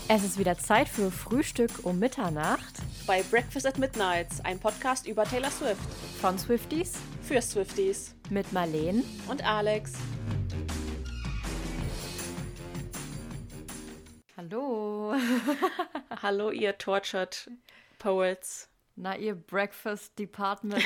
Es ist wieder Zeit für Frühstück um Mitternacht bei Breakfast at Midnight, ein Podcast über Taylor Swift. von Swifties Für Swifties. mit Marleen. Und Alex. Hallo. Hallo, ihr Tortured Poets. Na, ihr Breakfast Department.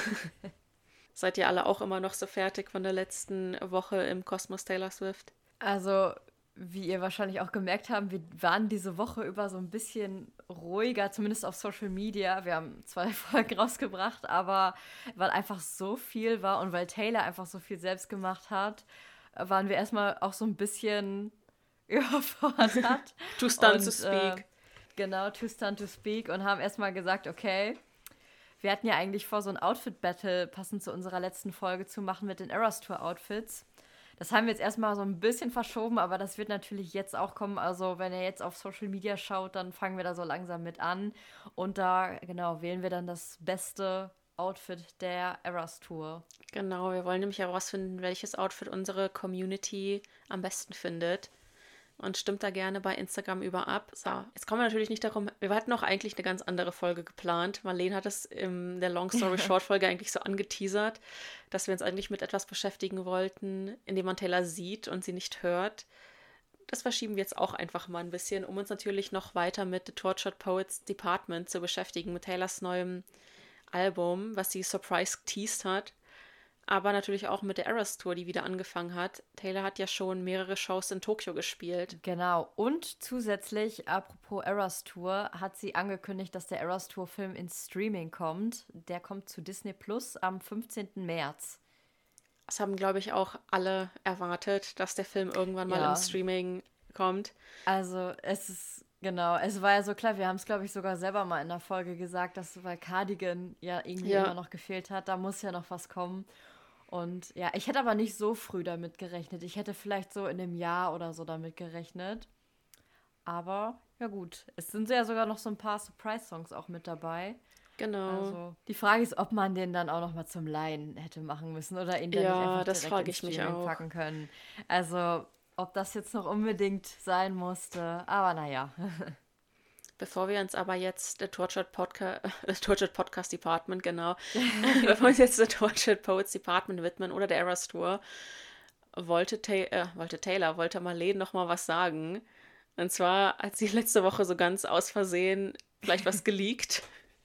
Seid ihr alle auch immer noch so fertig von der letzten Woche im Kosmos Taylor Swift? Also, wie ihr wahrscheinlich auch gemerkt habt, wir waren diese Woche über so ein bisschen ruhiger, zumindest auf Social Media. Wir haben 2 Folgen rausgebracht, aber weil einfach so viel war und weil Taylor einfach so viel selbst gemacht hat, waren wir erstmal auch so ein bisschen überfordert. Too stunned to Und, speak. Genau, too stunned to speak und haben erstmal gesagt, okay, wir hatten ja eigentlich vor, so ein Outfit-Battle passend zu unserer letzten Folge zu machen mit den Eras Tour-Outfits. Das haben wir jetzt erstmal so ein bisschen verschoben, aber das wird natürlich jetzt auch kommen. Also wenn ihr jetzt auf Social Media schaut, dann fangen wir da so langsam mit an. Und da, genau, wählen wir dann das beste Outfit der Eras Tour. Genau, wir wollen nämlich herausfinden, welches Outfit unsere Community am besten findet. Und stimmt da gerne bei Instagram über ab. So, jetzt kommen wir natürlich nicht darum, wir hatten auch eigentlich eine ganz andere Folge geplant. Marleen hat es in der Long Story Short Folge eigentlich so angeteasert, dass wir uns eigentlich mit etwas beschäftigen wollten, indem man Taylor sieht und sie nicht hört. Das verschieben wir jetzt auch einfach mal ein bisschen, um uns natürlich noch weiter mit The Tortured Poets Department zu beschäftigen, mit Taylors neuem Album, was sie surprise geteased hat. Aber natürlich auch mit der Eras Tour, die wieder angefangen hat. Taylor hat ja schon mehrere Shows in Tokio gespielt. Genau, und zusätzlich, apropos Eras Tour, hat sie angekündigt, dass der Eras Tour-Film ins Streaming kommt. Der kommt zu Disney Plus am 15. März. Das haben, glaube ich, auch alle erwartet, dass der Film irgendwann mal im Streaming kommt. Also es ist, genau, es war ja so klar, wir haben es, glaube ich, sogar selber mal in der Folge gesagt, dass weil Cardigan ja irgendwie immer noch gefehlt hat, da muss ja noch was kommen. Und ja, ich hätte aber nicht so früh damit gerechnet. Ich hätte vielleicht so in einem Jahr oder so damit gerechnet. Aber ja gut, es sind ja sogar noch so ein paar Surprise-Songs auch mit dabei. Genau. Also die Frage ist, ob man den dann auch noch mal zum Laien hätte machen müssen oder ihn dann Ja, nicht einfach das direkt frage ins ich mich Streaming auch. packen können. Also ob das jetzt noch unbedingt sein musste, aber naja. Bevor wir uns aber jetzt The Tortured Podcast Department, genau, bevor wir uns jetzt The Tortured Poets Department widmen oder der Eras Tour, wollte Marleen noch mal was sagen. Und zwar hat sie letzte Woche so ganz aus Versehen vielleicht was geleakt.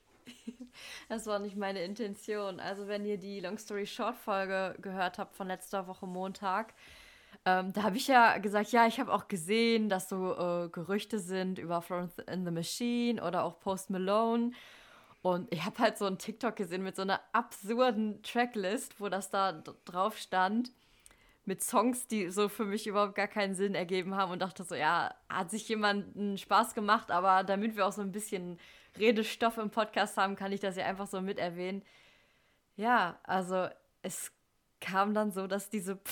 Das war nicht meine Intention. Also wenn ihr die Long Story Short Folge gehört habt von letzter Woche Montag, da habe ich ja gesagt, ja, ich habe auch gesehen, dass so Gerüchte sind über Florence and the Machine oder auch Post Malone. Und ich habe halt so einen TikTok gesehen mit so einer absurden Tracklist, wo das da drauf stand, mit Songs, die so für mich überhaupt gar keinen Sinn ergeben haben und dachte so, ja, hat sich jemand einen Spaß gemacht, aber damit wir auch so ein bisschen Redestoff im Podcast haben, kann ich das ja einfach so mit erwähnen. Ja, also es kam dann so, dass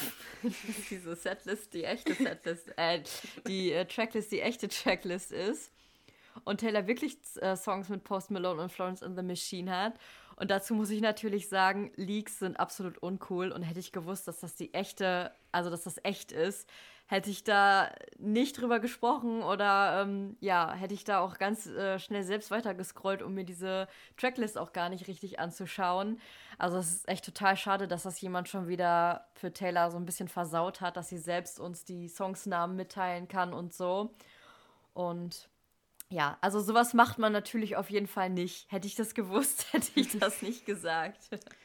diese Setlist die echte Setlist, die Tracklist die echte Tracklist ist und Taylor wirklich Songs mit Post Malone und Florence and the Machine hat. Und dazu muss ich natürlich sagen, Leaks sind absolut uncool und hätte ich gewusst, dass das dass das echt ist, hätte ich da nicht drüber gesprochen oder hätte ich da auch ganz schnell selbst weitergescrollt, um mir diese Tracklist auch gar nicht richtig anzuschauen. Also es ist echt total schade, dass das jemand schon wieder für Taylor so ein bisschen versaut hat, dass sie selbst uns die Songsnamen mitteilen kann und so. Und ja, also sowas macht man natürlich auf jeden Fall nicht. Hätte ich das gewusst, hätte ich das nicht gesagt.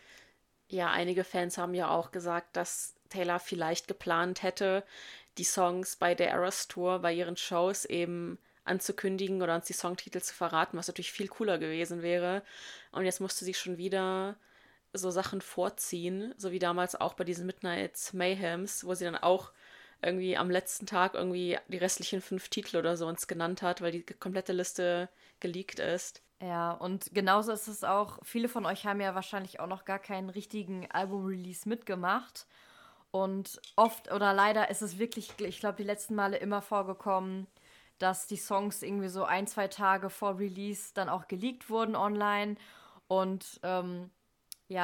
Ja, einige Fans haben ja auch gesagt, dass Taylor vielleicht geplant hätte, die Songs bei der Eras Tour, bei ihren Shows eben anzukündigen oder uns die Songtitel zu verraten, was natürlich viel cooler gewesen wäre. Und jetzt musste sie schon wieder so Sachen vorziehen, so wie damals auch bei diesen Midnight Mayhems, wo sie dann auch irgendwie am letzten Tag irgendwie die restlichen 5 Titel oder so uns genannt hat, weil die komplette Liste geleakt ist. Ja, und genauso ist es auch, viele von euch haben ja wahrscheinlich auch noch gar keinen richtigen Album-Release mitgemacht. Und oft oder leider ist es wirklich, ich glaube, die letzten Male immer vorgekommen, dass die Songs irgendwie so 1, 2 Tage vor Release dann auch geleakt wurden online. Und ja,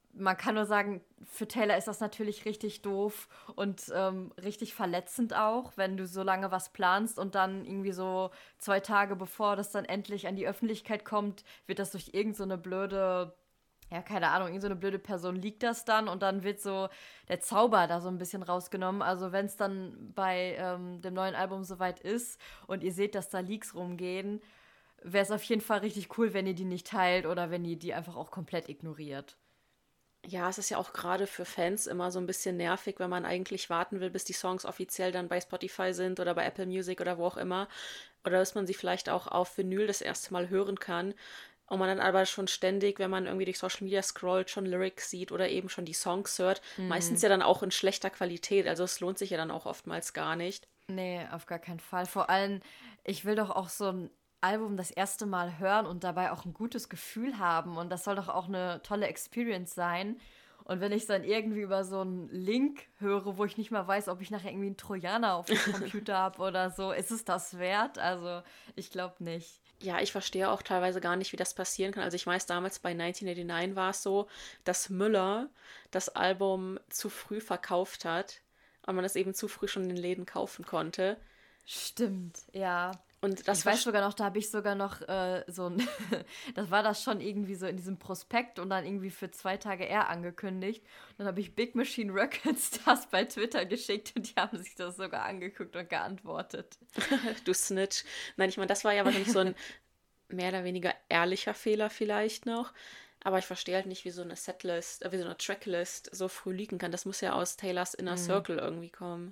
man kann nur sagen, für Taylor ist das natürlich richtig doof und richtig verletzend auch, wenn du so lange was planst und dann irgendwie so 2 Tage bevor das dann endlich an die Öffentlichkeit kommt, wird das durch irgend so eine blöde, ja, keine Ahnung, irgend so eine blöde Person liegt das dann und dann wird so der Zauber da so ein bisschen rausgenommen. Also wenn es dann bei dem neuen Album soweit ist und ihr seht, dass da Leaks rumgehen, wäre es auf jeden Fall richtig cool, wenn ihr die nicht teilt oder wenn ihr die einfach auch komplett ignoriert. Ja, es ist ja auch gerade für Fans immer so ein bisschen nervig, wenn man eigentlich warten will, bis die Songs offiziell dann bei Spotify sind oder bei Apple Music oder wo auch immer. Oder dass man sie vielleicht auch auf Vinyl das erste Mal hören kann. Und man dann aber schon ständig, wenn man irgendwie durch Social Media scrollt, schon Lyrics sieht oder eben schon die Songs hört. Meistens Mhm. ja dann auch in schlechter Qualität. Also es lohnt sich ja dann auch oftmals gar nicht. Nee, auf gar keinen Fall. Vor allem, ich will doch auch so ein Album das erste Mal hören und dabei auch ein gutes Gefühl haben. Und das soll doch auch eine tolle Experience sein. Und wenn ich dann irgendwie über so einen Link höre, wo ich nicht mal weiß, ob ich nachher irgendwie einen Trojaner auf dem Computer habe oder so, ist es das wert? Also, ich glaube nicht. Ja, ich verstehe auch teilweise gar nicht, wie das passieren kann. Also ich weiß, damals bei 1989 war es so, dass Müller das Album zu früh verkauft hat und man es eben zu früh schon in den Läden kaufen konnte. Stimmt, ja. Und Ich das war, weiß sogar noch, da habe ich sogar noch so ein, das war das schon irgendwie so in diesem Prospekt und dann irgendwie für 2 Tage eher angekündigt. Und dann habe ich Big Machine Records das bei Twitter geschickt und die haben sich das sogar angeguckt und geantwortet. du Snitch. Nein, ich meine, das war ja wahrscheinlich so ein mehr oder weniger ehrlicher Fehler vielleicht noch. Aber ich verstehe halt nicht, wie so eine Setlist, wie so eine Tracklist so früh liegen kann. Das muss ja aus Taylors Inner Mhm. Circle irgendwie kommen.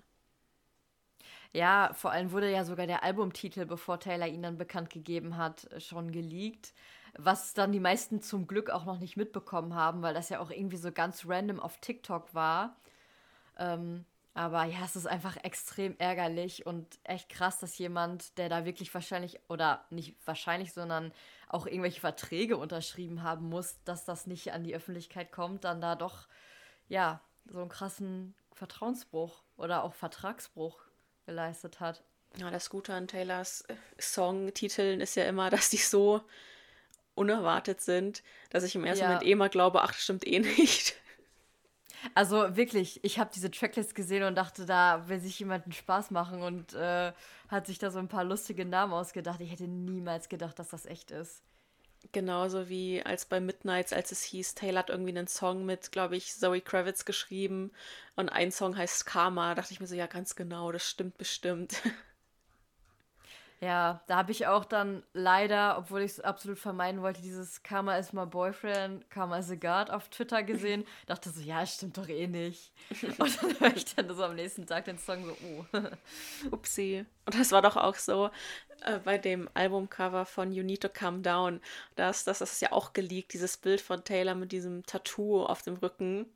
Ja, vor allem wurde ja sogar der Albumtitel, bevor Taylor ihn dann bekannt gegeben hat, schon geleakt. Was dann die meisten zum Glück auch noch nicht mitbekommen haben, weil das ja auch irgendwie so ganz random auf TikTok war. Ähm, aber ja, es ist einfach extrem ärgerlich und echt krass, dass jemand, der da wirklich wahrscheinlich, oder nicht wahrscheinlich, sondern auch irgendwelche Verträge unterschrieben haben muss, dass das nicht an die Öffentlichkeit kommt, dann da doch, ja, so einen krassen Vertrauensbruch oder auch Vertragsbruch geleistet hat. Ja, das Gute an Taylors Songtiteln ist ja immer, dass die so unerwartet sind, dass ich im ersten Moment Ja, eh mal glaube, ach, das stimmt eh nicht. also wirklich, ich habe diese Tracklist gesehen und dachte, da will sich jemand einen Spaß machen und hat sich da so ein paar lustige Namen ausgedacht. Ich hätte niemals gedacht, dass das echt ist. Genauso wie als bei Midnights, als es hieß, Taylor hat irgendwie einen Song mit, glaube ich, Zoe Kravitz geschrieben und ein Song heißt Karma. Da dachte ich mir so, ja, ganz genau, das stimmt bestimmt. Ja, da habe ich auch dann leider, obwohl ich es absolut vermeiden wollte, dieses Karma is my boyfriend, Karma is a god auf Twitter gesehen. Dachte so, ja, stimmt doch eh nicht. Und dann höre ich dann so am nächsten Tag den Song so, oh. Upsi. Und das war doch auch so bei dem Albumcover von You Need to Calm Down. Das ist ja auch geleakt, dieses Bild von Taylor mit diesem Tattoo auf dem Rücken.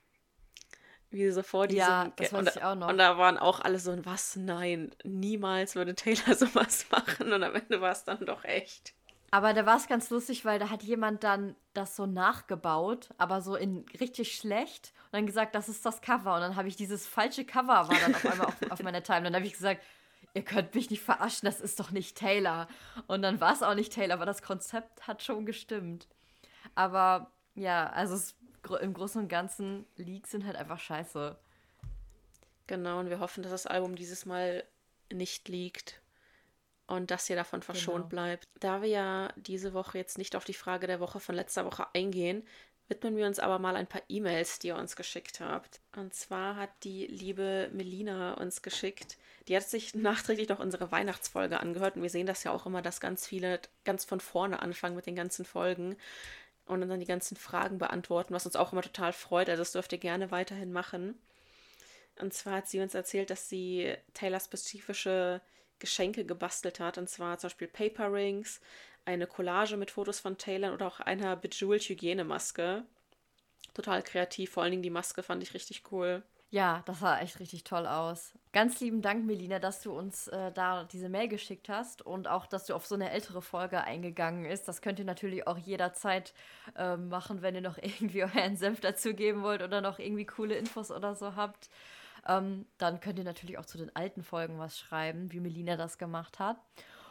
Wie so vor Ja, diesem. das Und, weiß ich auch und noch. da waren auch alle so, was? Nein, niemals würde Taylor sowas machen. Und am Ende war es dann doch echt. Aber da war es ganz lustig, weil da hat jemand dann das so nachgebaut, aber so in richtig schlecht und dann gesagt, das ist das Cover. Und dann habe ich dieses falsche Cover war dann auf einmal auf meiner Timeline. Dann habe ich gesagt, ihr könnt mich nicht verarschen, das ist doch nicht Taylor. Und dann war es auch nicht Taylor, aber das Konzept hat schon gestimmt. Aber ja, also im Großen und Ganzen Leaks sind halt einfach scheiße. Genau, und wir hoffen, dass das Album dieses Mal nicht liegt und dass ihr davon verschont Genau. bleibt. Da wir ja diese Woche jetzt nicht auf die Frage der Woche von letzter Woche eingehen, widmen wir uns aber mal ein paar E-Mails, die ihr uns geschickt habt. Und zwar hat die liebe Melina uns geschickt. Die hat sich nachträglich noch unsere Weihnachtsfolge angehört und wir sehen das ja auch immer, dass ganz viele ganz von vorne anfangen mit den ganzen Folgen und dann die ganzen Fragen beantworten, was uns auch immer total freut. Also das dürft ihr gerne weiterhin machen. Und zwar hat sie uns erzählt, dass sie Taylor-spezifische Geschenke gebastelt hat. Und zwar zum Beispiel Paper Rings, eine Collage mit Fotos von Taylor oder auch einer Bejeweled Hygienemaske. Total kreativ, vor allen Dingen die Maske fand ich richtig cool. Ja, das sah echt richtig toll aus. Ganz lieben Dank, Melina, dass du uns da diese Mail geschickt hast und auch, dass du auf so eine ältere Folge eingegangen ist. Das könnt ihr natürlich auch jederzeit machen, wenn ihr noch irgendwie euren Senf dazugeben wollt oder noch irgendwie coole Infos oder so habt. Dann könnt ihr natürlich auch zu den alten Folgen was schreiben, wie Melina das gemacht hat.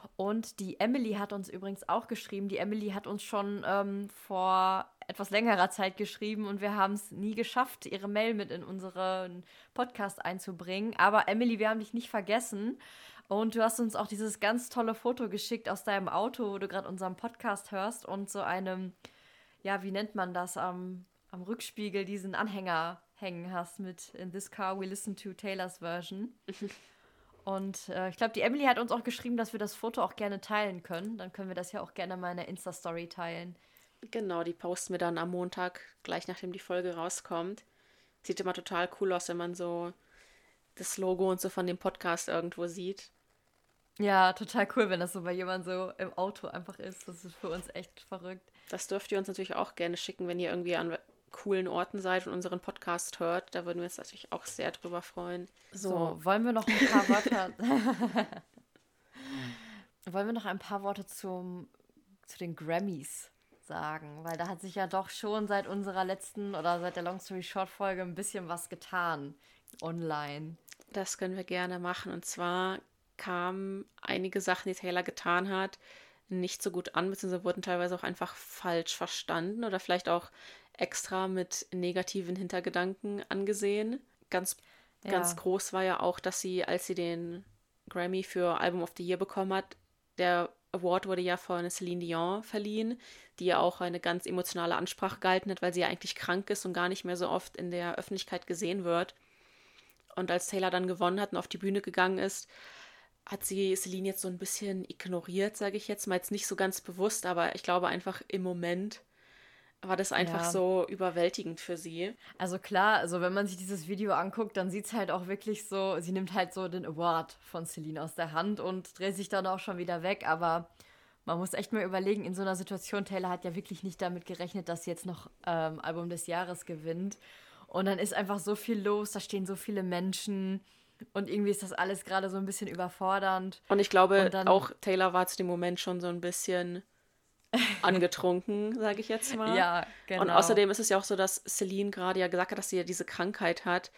Und die Emily hat uns übrigens auch geschrieben. Die Emily hat uns schon vor etwas längerer Zeit geschrieben und wir haben es nie geschafft, ihre Mail mit in unseren Podcast einzubringen. Aber Emily, wir haben dich nicht vergessen. Und du hast uns auch dieses ganz tolle Foto geschickt aus deinem Auto, wo du gerade unseren Podcast hörst und so einem, ja, wie nennt man das, am Rückspiegel diesen Anhänger hängen hast mit In this car we listen to Taylor's version. Und ich glaube, die Emily hat uns auch geschrieben, dass wir das Foto auch gerne teilen können. Dann können wir das ja auch gerne mal in der Insta-Story teilen. Genau, die posten wir dann am Montag, gleich nachdem die Folge rauskommt. Sieht immer total cool aus, wenn man so das Logo und so von dem Podcast irgendwo sieht. Ja, total cool, wenn das so bei jemandem so im Auto einfach ist. Das ist für uns echt verrückt. Das dürft ihr uns natürlich auch gerne schicken, wenn ihr irgendwie an coolen Orten seid und unseren Podcast hört. Da würden wir uns natürlich auch sehr drüber freuen. So, wollen wir noch ein paar Worte... wollen wir noch ein paar Worte zu den Grammys sagen? Weil da hat sich ja doch schon seit unserer letzten oder seit der Long Story Short Folge ein bisschen was getan online. Das können wir gerne machen. Und zwar kamen einige Sachen, die Taylor getan hat, nicht so gut an, beziehungsweise wurden teilweise auch einfach falsch verstanden oder vielleicht auch extra mit negativen Hintergedanken angesehen. Ganz groß war ja auch, dass sie, als sie den Grammy für Album of the Year bekommen hat, der Award wurde ja von Celine Dion verliehen, die ja auch eine ganz emotionale Ansprache gehalten hat, weil sie ja eigentlich krank ist und gar nicht mehr so oft in der Öffentlichkeit gesehen wird. Und als Taylor dann gewonnen hat und auf die Bühne gegangen ist, hat sie Celine jetzt so ein bisschen ignoriert, sage ich jetzt mal. Jetzt nicht so ganz bewusst, aber ich glaube einfach im Moment war das einfach so überwältigend für sie. Also klar, also wenn man sich dieses Video anguckt, dann sieht es halt auch wirklich so, sie nimmt halt so den Award von Celine aus der Hand und dreht sich dann auch schon wieder weg, aber man muss echt mal überlegen, in so einer Situation, Taylor hat ja wirklich nicht damit gerechnet, dass sie jetzt noch Album des Jahres gewinnt und dann ist einfach so viel los, da stehen so viele Menschen und irgendwie ist das alles gerade so ein bisschen überfordernd. Und ich glaube, auch Taylor war zu dem Moment schon so ein bisschen angetrunken, sage ich jetzt mal. Ja, genau. Und außerdem ist es ja auch so, dass Celine gerade ja gesagt hat, dass sie ja diese Krankheit hat.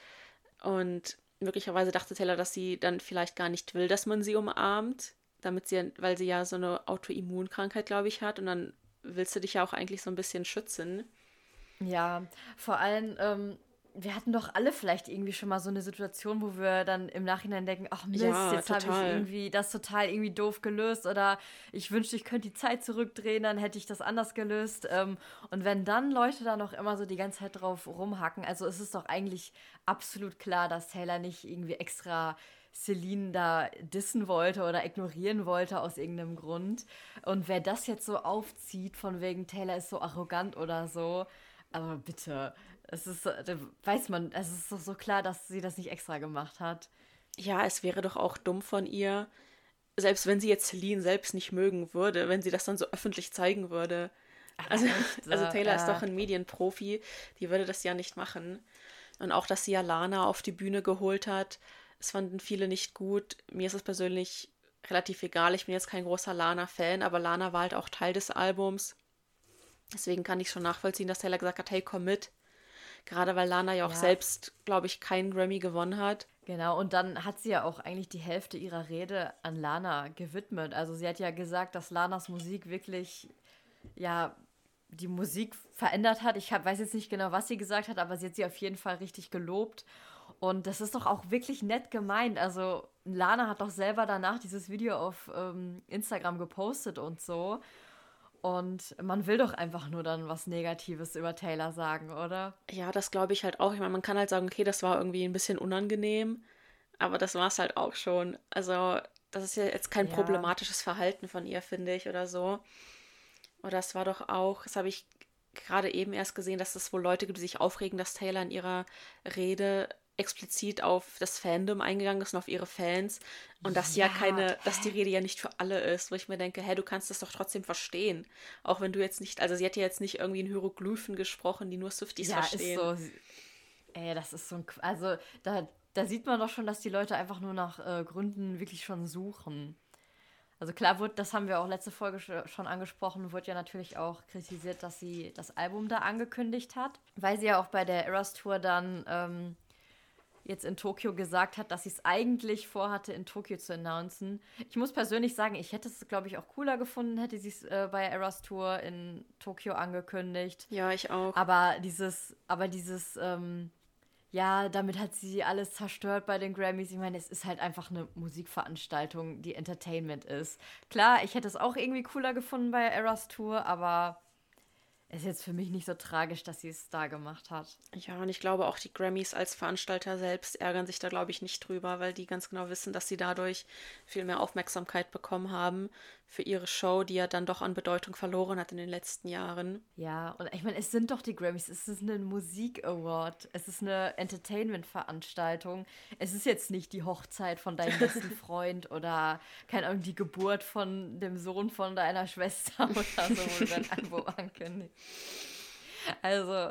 Und möglicherweise dachte Taylor, dass sie dann vielleicht gar nicht will, dass man sie umarmt, weil sie ja so eine Autoimmunkrankheit, glaube ich, hat. Und dann willst du dich ja auch eigentlich so ein bisschen schützen. Ja, vor allem, wir hatten doch alle vielleicht irgendwie schon mal so eine Situation, wo wir dann im Nachhinein denken, ach Mist, Ja, jetzt habe ich total. irgendwie das total irgendwie doof gelöst oder ich wünschte, ich könnte die Zeit zurückdrehen, dann hätte ich das anders gelöst. Und wenn dann Leute da noch immer so die ganze Zeit drauf rumhacken, also es ist doch eigentlich absolut klar, dass Taylor nicht irgendwie extra Celine da dissen wollte oder ignorieren wollte aus irgendeinem Grund. Und wer das jetzt so aufzieht, von wegen Taylor ist so arrogant oder so, aber bitte, es ist, da weiß man, es ist doch so klar, dass sie das nicht extra gemacht hat. Ja, es wäre doch auch dumm von ihr, selbst wenn sie jetzt Celine selbst nicht mögen würde, wenn sie das dann so öffentlich zeigen würde. Also, echt, also Taylor ist doch ein Medienprofi, die würde das ja nicht machen. Und auch, dass sie ja Lana auf die Bühne geholt hat, das fanden viele nicht gut. Mir ist es persönlich relativ egal, ich bin jetzt kein großer Lana-Fan, aber Lana war halt auch Teil des Albums. Deswegen kann ich schon nachvollziehen, dass Taylor gesagt hat, hey, komm mit. Gerade weil Lana ja auch selbst, glaube ich, keinen Grammy gewonnen hat. Genau, und dann hat sie ja auch eigentlich die Hälfte ihrer Rede an Lana gewidmet. Also sie hat ja gesagt, dass Lanas Musik wirklich, ja, die Musik verändert hat. Weiß jetzt nicht genau, was sie gesagt hat, aber sie hat sie auf jeden Fall richtig gelobt. Und das ist doch auch wirklich nett gemeint. Also Lana hat doch selber danach dieses Video auf Instagram gepostet und so. Und man will doch einfach nur dann was Negatives über Taylor sagen, oder? Ja, das glaube ich halt auch. Ich meine, man kann halt sagen, okay, das war irgendwie ein bisschen unangenehm, aber das war es halt auch schon. Also, das ist ja jetzt kein problematisches Verhalten von ihr, finde ich, oder so. Oder es war doch auch, das habe ich gerade eben erst gesehen, dass es wohl Leute gibt, die sich aufregen, dass Taylor in ihrer Rede explizit auf das Fandom eingegangen ist und auf ihre Fans und dass dass die Rede ja nicht für alle ist, wo ich mir denke, du kannst das doch trotzdem verstehen, auch wenn du jetzt nicht, also sie hat ja jetzt nicht irgendwie in Hieroglyphen gesprochen, die nur Swifties verstehen. Ja, ist so, das ist so ein, also da sieht man doch schon, dass die Leute einfach nur nach Gründen wirklich schon suchen. Also klar, das haben wir auch letzte Folge schon angesprochen, wurde ja natürlich auch kritisiert, dass sie das Album da angekündigt hat, weil sie ja auch bei der Eras Tour dann jetzt in Tokio gesagt hat, dass sie es eigentlich vorhatte, in Tokio zu announcen. Ich muss persönlich sagen, ich hätte es, glaube ich, auch cooler gefunden, hätte sie es bei Eras Tour in Tokio angekündigt. Ja, ich auch. Ja, damit hat sie alles zerstört bei den Grammys. Ich meine, es ist halt einfach eine Musikveranstaltung, die Entertainment ist. Klar, ich hätte es auch irgendwie cooler gefunden bei Eras Tour, aber es ist jetzt für mich nicht so tragisch, dass sie es da gemacht hat. Ja, und ich glaube auch die Grammys als Veranstalter selbst ärgern sich da, glaube ich, nicht drüber, weil die ganz genau wissen, dass sie dadurch viel mehr Aufmerksamkeit bekommen haben für ihre Show, die ja dann doch an Bedeutung verloren hat in den letzten Jahren. Ja, und ich meine, es sind doch die Grammys. Es ist ein Musik-Award. Es ist eine Entertainment-Veranstaltung. Es ist jetzt nicht die Hochzeit von deinem besten Freund oder, keine Ahnung, die Geburt von dem Sohn von deiner Schwester oder so, wo du dein Album ankündigst. Also,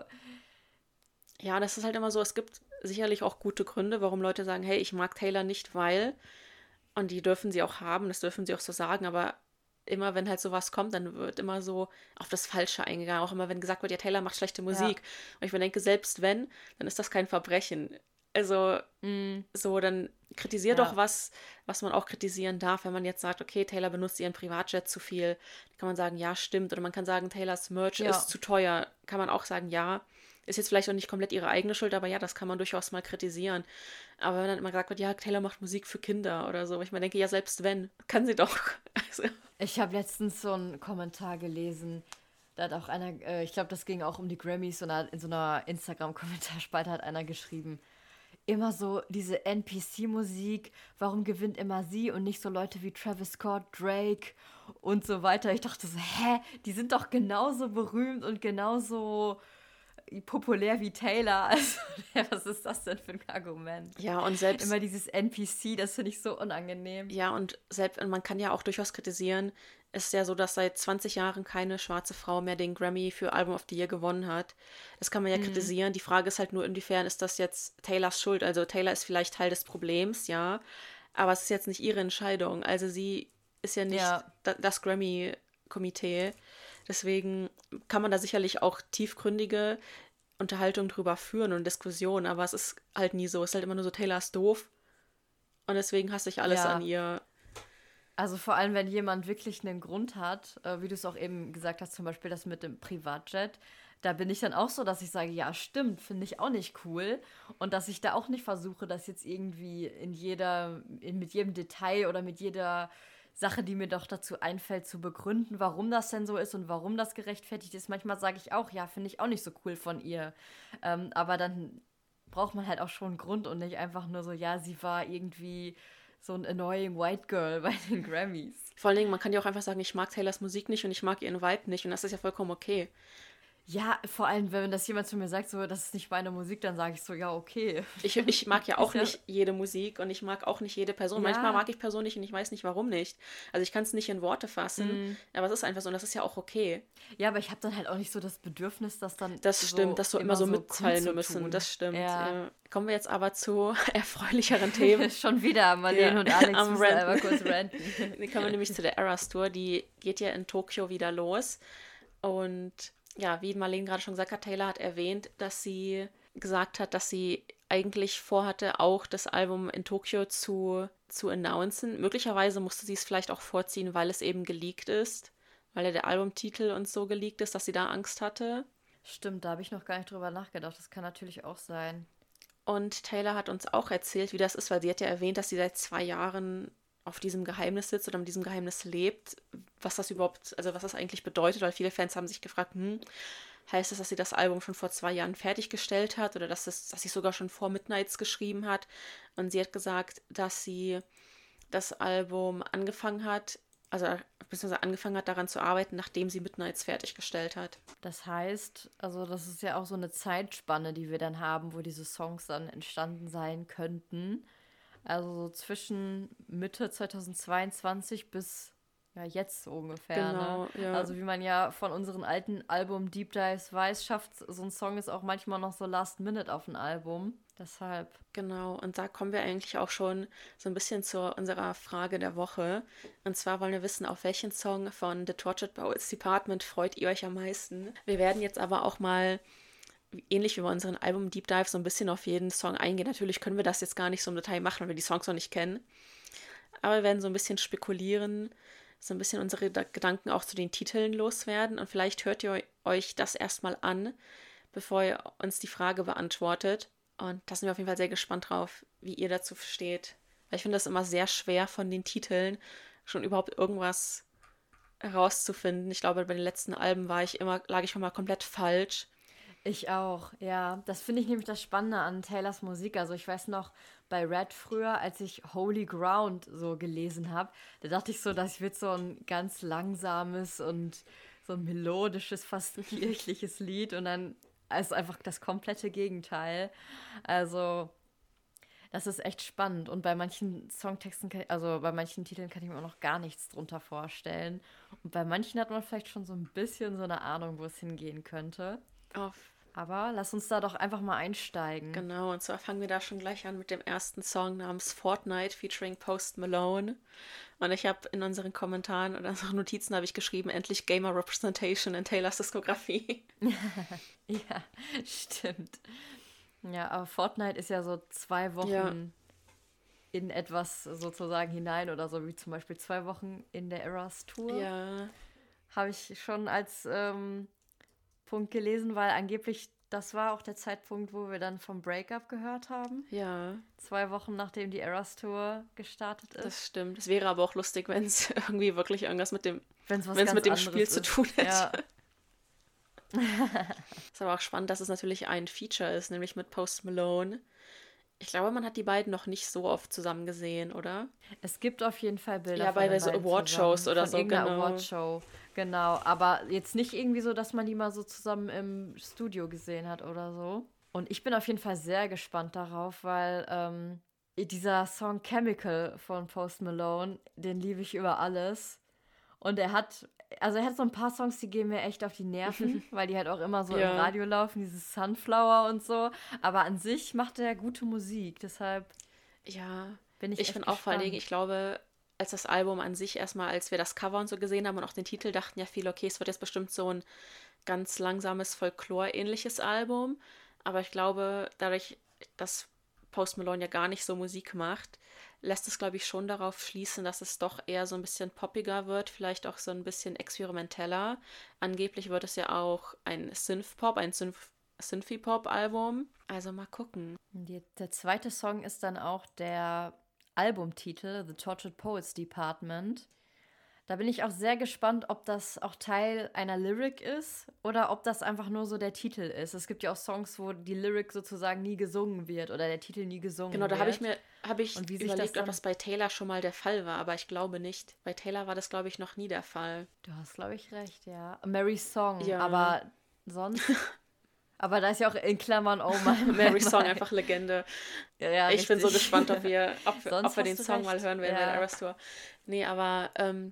Ja, das ist halt immer so, es gibt sicherlich auch gute Gründe, warum Leute sagen, hey, ich mag Taylor nicht, weil, und die dürfen sie auch haben, das dürfen sie auch so sagen, aber immer wenn halt sowas kommt, dann wird immer so auf das Falsche eingegangen. Auch immer wenn gesagt wird, ja, Taylor macht schlechte ja. Musik. Und ich mir denke, selbst wenn, dann ist das kein Verbrechen. Also, Mm, so, dann kritisier doch ja. was man auch kritisieren darf. Wenn man jetzt sagt, okay, Taylor benutzt ihren Privatjet zu viel, dann kann man sagen, ja, stimmt. Oder man kann sagen, Taylors Merch ist Ja. zu teuer. Kann man auch sagen, ja. Ist jetzt vielleicht auch nicht komplett ihre eigene Schuld, aber ja, das kann man durchaus mal kritisieren. Aber wenn dann immer gesagt wird, ja, Taylor macht Musik für Kinder oder so, wo ich mir denke, ja, selbst wenn, kann sie doch. Also, Ich habe letztens so einen Kommentar gelesen. Da hat auch einer, ich glaube, das ging auch um die Grammys, und in so einer Instagram-Kommentarspalte hat einer geschrieben, immer so diese NPC-Musik, warum gewinnt immer sie und nicht so Leute wie Travis Scott, Drake und so weiter. Ich dachte so, hä, die sind doch genauso berühmt und genauso populär wie Taylor. Also, was ist das denn für ein Argument? ja, und selbst, Immer dieses NPC, das finde ich so unangenehm. ja, und selbst, und man kann ja auch durchaus kritisieren, ist ja so, dass seit 20 Jahren keine schwarze Frau mehr den Grammy für Album of the Year gewonnen hat. Das kann man ja Mhm. kritisieren. Die Frage ist halt nur, inwiefern ist das jetzt Taylors Schuld? Also Taylor ist vielleicht Teil des Problems, ja, aber es ist jetzt nicht ihre Entscheidung. Also sie ist ja nicht Ja, das Grammy-Komitee. Deswegen kann man da sicherlich auch tiefgründige Unterhaltung drüber führen und Diskussionen, aber es ist halt nie so. Es ist halt immer nur so, Taylor ist doof und deswegen hasse ich alles an ja. ihr. Also vor allem, wenn jemand wirklich einen Grund hat, wie du es auch eben gesagt hast, zum Beispiel das mit dem Privatjet, da bin ich dann auch so, dass ich sage, ja, stimmt, finde ich auch nicht cool. Und dass ich da auch nicht versuche, das jetzt irgendwie mit jedem Detail oder mit jeder Sache, die mir doch dazu einfällt, zu begründen, warum das denn so ist und warum das gerechtfertigt ist. Manchmal sage ich auch, ja, finde ich auch nicht so cool von ihr. Aber dann braucht man halt auch schon einen Grund und nicht einfach nur so, ja, sie war irgendwie so ein annoying White Girl bei den Grammys. Vor allen Dingen, man kann ja auch einfach sagen, ich mag Taylors Musik nicht und ich mag ihren Vibe nicht und das ist ja vollkommen okay. Ja, vor allem, wenn das jemand zu mir sagt, so, das ist nicht meine Musik, dann sage ich so, ja, okay. Ich mag ja auch Ist ja, nicht jede Musik und ich mag auch nicht jede Person. Manchmal ja, mag ich Personen nicht und ich weiß nicht, warum nicht. Also ich kann es nicht in Worte fassen, mm, aber es ist einfach so und das ist ja auch okay. ja, aber ich habe dann halt auch nicht so das Bedürfnis, das dann Das stimmt, so das so immer immer so so mitteilen müssen, kundzutun. das stimmt. Ja, Ja. Kommen wir jetzt aber zu erfreulicheren Themen. schon wieder, Ja, Marlene und Alex am müssen einmal Ranten. kurz ranten. Dann kommen wir nämlich zu der Eras Tour, die geht ja in Tokio wieder los. Und ja, wie Marlene gerade schon gesagt hat, Taylor hat erwähnt, dass sie gesagt hat, dass sie eigentlich vorhatte, auch das Album in Tokio zu announcen. Möglicherweise musste sie es vielleicht auch vorziehen, weil es eben geleakt ist, weil ja der Albumtitel und so geleakt ist, dass sie da Angst hatte. Stimmt, da habe ich noch gar nicht drüber nachgedacht. Das kann natürlich auch sein. Und Taylor hat uns auch erzählt, wie das ist, weil sie hat ja erwähnt, dass sie seit 2 Jahren auf diesem Geheimnis sitzt oder mit diesem Geheimnis lebt, was das überhaupt, also was das eigentlich bedeutet, weil viele Fans haben sich gefragt, heißt das, dass sie das Album schon vor 2 Jahren fertiggestellt hat oder dass sie sogar schon vor Midnights geschrieben hat? Und sie hat gesagt, dass sie das Album angefangen hat, also beziehungsweise angefangen hat, daran zu arbeiten, nachdem sie Midnights fertiggestellt hat. Das heißt, also das ist ja auch so eine Zeitspanne, die wir dann haben, wo diese Songs dann entstanden sein könnten. Also so zwischen Mitte 2022 bis ja jetzt so ungefähr, ne? Genau, ja. Also wie man ja von unseren alten Album Deep Dives weiß, schafft so ein Song ist auch manchmal noch so Last Minute auf ein Album. Deshalb. Genau, und da kommen wir eigentlich auch schon so ein bisschen zu unserer Frage der Woche. Und zwar wollen wir wissen, auf welchen Song von The Tortured Poets Department freut ihr euch am meisten? Wir werden jetzt aber auch mal ähnlich wie bei unseren Album-Deep Dive, so ein bisschen auf jeden Song eingehen. Natürlich können wir das jetzt gar nicht so im Detail machen, weil wir die Songs noch nicht kennen. Aber wir werden so ein bisschen spekulieren, so ein bisschen unsere Gedanken auch zu den Titeln loswerden. Und vielleicht hört ihr euch das erstmal an, bevor ihr uns die Frage beantwortet. Und da sind wir auf jeden Fall sehr gespannt drauf, wie ihr dazu steht. Weil ich finde das immer sehr schwer, von den Titeln schon überhaupt irgendwas herauszufinden. Ich glaube, bei den letzten Alben lag ich immer komplett falsch. Ich auch, ja. Das finde ich nämlich das Spannende an Taylors Musik. Also ich weiß noch, bei Red früher, als ich Holy Ground so gelesen habe, da dachte ich so, das wird so ein ganz langsames und so ein melodisches, fast kirchliches Lied und dann ist einfach das komplette Gegenteil. Also das ist echt spannend und bei manchen Songtexten, also bei manchen Titeln kann ich mir auch noch gar nichts drunter vorstellen. Und bei manchen hat man vielleicht schon so ein bisschen so eine Ahnung, wo es hingehen könnte. Auf Aber lass uns da doch einfach mal einsteigen. Genau, und zwar fangen wir da schon gleich an mit dem ersten Song namens Fortnite featuring Post Malone. Und ich habe in unseren Kommentaren oder unseren Notizen habe ich geschrieben, endlich Gamer Representation in Taylors Diskografie. Ja, stimmt. Ja, aber Fortnite ist ja so 2 Wochen Ja. in etwas sozusagen hinein oder so, wie zum Beispiel 2 Wochen in der Eras Tour. Ja, Habe ich schon als Punkt gelesen, weil angeblich das war auch der Zeitpunkt, wo wir dann vom Breakup gehört haben. ja, 2 Wochen nachdem die Eras Tour gestartet ist. das stimmt. Es wäre aber auch lustig, wenn es irgendwie wirklich irgendwas mit dem, Wenn es was wenn es ganz mit dem anderes Spiel zu ist. tun hätte. Ja, Ist aber auch spannend, dass es natürlich ein Feature ist, nämlich mit Post Malone. Ich glaube, man hat die beiden noch nicht so oft zusammen gesehen, oder? es gibt auf jeden Fall Bilder Ja, von bei den so beiden Awardshows zusammen, oder von so, irgendeiner genau. Awardshow. Genau, aber jetzt nicht irgendwie so, dass man die mal so zusammen im Studio gesehen hat oder so. Und ich bin auf jeden Fall sehr gespannt darauf, weil dieser Song Chemical von Post Malone, den liebe ich über alles. Und er hat so ein paar Songs, die gehen mir echt auf die Nerven, weil die halt auch immer so im Ja. Radio laufen, dieses Sunflower und so. Aber an sich macht er gute Musik, deshalb Ja, bin ich ich echt bin auch vor allen Dingen, gespannt. ich glaube, als das Album an sich erstmal, als wir das Cover und so gesehen haben und auch den Titel, dachten ja viele, okay, es wird jetzt bestimmt so ein ganz langsames Folklore-ähnliches Album. Aber ich glaube, dadurch, dass Post Malone ja gar nicht so Musik macht, lässt es, glaube ich, schon darauf schließen, dass es doch eher so ein bisschen poppiger wird, vielleicht auch so ein bisschen experimenteller. Angeblich wird es ja auch ein Synthpop, ein Synthy-Pop-Album. Also mal gucken. Der zweite Song ist dann auch der Albumtitel, The Tortured Poets Department. Da bin ich auch sehr gespannt, ob das auch Teil einer Lyric ist oder ob das einfach nur so der Titel ist. Es gibt ja auch Songs, wo die Lyric sozusagen nie gesungen wird oder der Titel nie gesungen Genau, da wird. habe ich Und wie sich das überlegt, ob dann. das bei Taylor schon mal der Fall war, aber ich glaube nicht. Bei Taylor war das, glaube ich, noch nie der Fall. Du hast, glaube ich, recht, ja. Mary's Song, Ja, aber sonst. Aber da ist ja auch in Klammern, oh mein, Mary Song einfach Legende. Ja, Ich bin so richtig. gespannt, ob Sonst wir den hast du Song mal recht. hören werden bei der Ja. Eras Tour. Nee, aber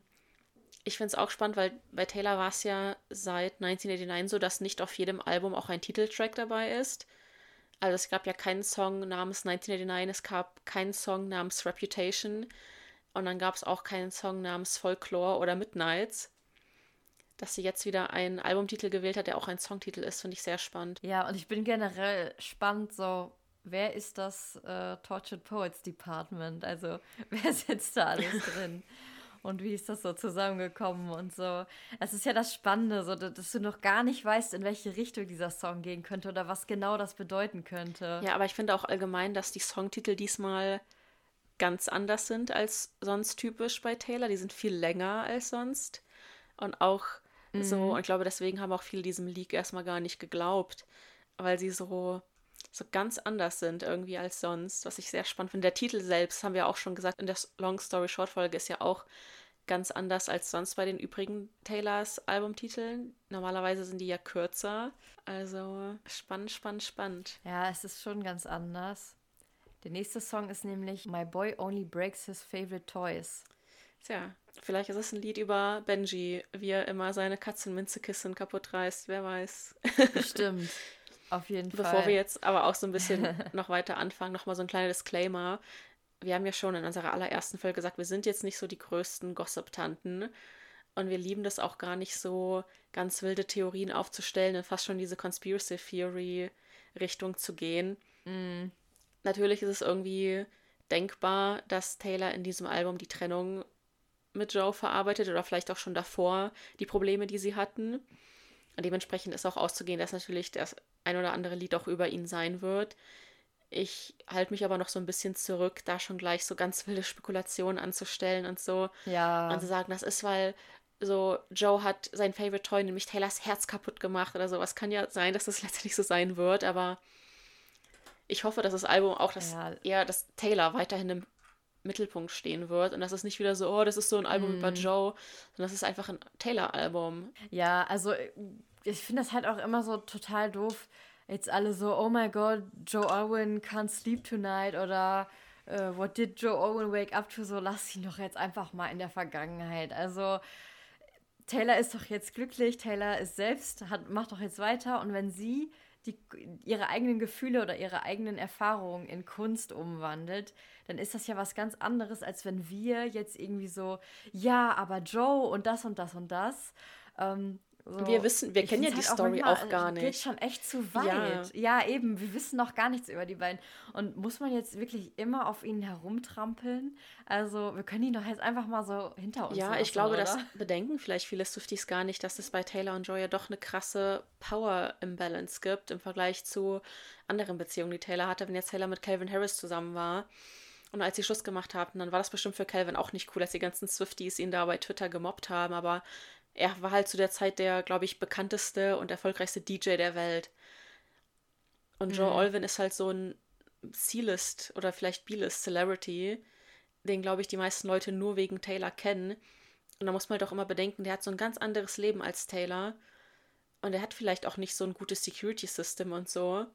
ich finde es auch spannend, weil bei Taylor war es ja seit 1989 so, dass nicht auf jedem Album auch ein Titeltrack dabei ist. Also es gab ja keinen Song namens 1989, es gab keinen Song namens Reputation und dann gab es auch keinen Song namens Folklore oder Midnights. Dass sie jetzt wieder einen Albumtitel gewählt hat, der auch ein Songtitel ist, finde ich sehr spannend. Ja, und ich bin generell spannend, so, wer ist das Tortured Poets Department? Also, wer sitzt da alles drin? Und wie ist das so zusammengekommen und so? Es ist ja das Spannende, so, dass du noch gar nicht weißt, in welche Richtung dieser Song gehen könnte oder was genau das bedeuten könnte. Ja, aber ich finde auch allgemein, dass die Songtitel diesmal ganz anders sind als sonst typisch bei Taylor. Die sind viel länger als sonst. Und auch so, und ich glaube, deswegen haben auch viele diesem Leak erstmal gar nicht geglaubt, weil sie so ganz anders sind irgendwie als sonst, was ich sehr spannend finde. Der Titel selbst, haben wir auch schon gesagt, in der Long Story Short Folge ist ja auch ganz anders als sonst bei den übrigen Taylors Albumtiteln. Normalerweise sind die ja kürzer. Also spannend, spannend, spannend. Ja, es ist schon ganz anders. Der nächste Song ist nämlich My Boy Only Breaks His Favorite Toys. Tja, vielleicht ist es ein Lied über Benji, wie er immer seine Katzenminzekissen kaputt reißt, wer weiß. Bestimmt. Auf jeden Bevor Fall. wir jetzt aber auch so ein bisschen noch weiter anfangen, nochmal so ein kleiner Disclaimer. Wir haben ja schon in unserer allerersten Folge gesagt, wir sind jetzt nicht so die größten Gossip-Tanten. Und wir lieben das auch gar nicht so, ganz wilde Theorien aufzustellen und fast schon diese Conspiracy Theory Richtung zu gehen. Mm. Natürlich ist es irgendwie denkbar, dass Taylor in diesem Album die Trennung mit Joe verarbeitet oder vielleicht auch schon davor die Probleme, die sie hatten. Und dementsprechend ist auch auszugehen, dass natürlich das ein oder andere Lied auch über ihn sein wird. Ich halte mich aber noch so ein bisschen zurück, da schon gleich so ganz wilde Spekulationen anzustellen und so. Und Ja, zu sagen, das ist, weil so Joe hat sein Favorite Toy, nämlich Taylors Herz kaputt gemacht oder sowas. Kann ja sein, dass das letztendlich so sein wird, aber ich hoffe, dass das Album auch ja, eher, dass Taylor weiterhin im Mittelpunkt stehen wird und dass es nicht wieder so, oh, das ist so ein Album über mm. Joe, sondern das ist einfach ein Taylor-Album. Ja, also ich finde das halt auch immer so total doof. Jetzt alle so, oh my God, Joe Alwyn can't sleep tonight oder what did Joe Alwyn wake up to? So, lass ihn doch jetzt einfach mal in der Vergangenheit. Also Taylor ist doch jetzt glücklich, Taylor ist selbst, macht doch jetzt weiter und wenn sie die, ihre eigenen Gefühle oder ihre eigenen Erfahrungen in Kunst umwandelt, dann ist das ja was ganz anderes, als wenn wir jetzt irgendwie so, ja, aber Joe und das und das und das. So, Wir ich kennen finde ja es die halt auch Story manchmal, auch gar geht nicht. schon echt zu Ja, weit. Ja, eben, wir wissen noch gar nichts über die beiden. Und muss man jetzt wirklich immer auf ihnen herumtrampeln? Also, wir können ihn doch jetzt einfach mal so hinter uns ja, ich lassen, glaube, das oder? bedenken vielleicht viele Swifties gar nicht, dass es bei Taylor und Joy ja doch eine krasse Power-Imbalance gibt im Vergleich zu anderen Beziehungen, die Taylor hatte, wenn jetzt Taylor mit Calvin Harris zusammen war. Und als sie Schluss gemacht haben, dann war das bestimmt für Calvin auch nicht cool, dass die ganzen Swifties ihn da bei Twitter gemobbt haben, aber er war halt zu der Zeit der, glaube ich, bekannteste und erfolgreichste DJ der Welt. Und Joe Mm, Alwyn ist halt so ein C-List oder vielleicht B-List Celebrity, den, glaube ich, die meisten Leute nur wegen Taylor kennen. Und da muss man halt auch immer bedenken, der hat so ein ganz anderes Leben als Taylor. Und er hat vielleicht auch nicht so ein gutes Security System und so,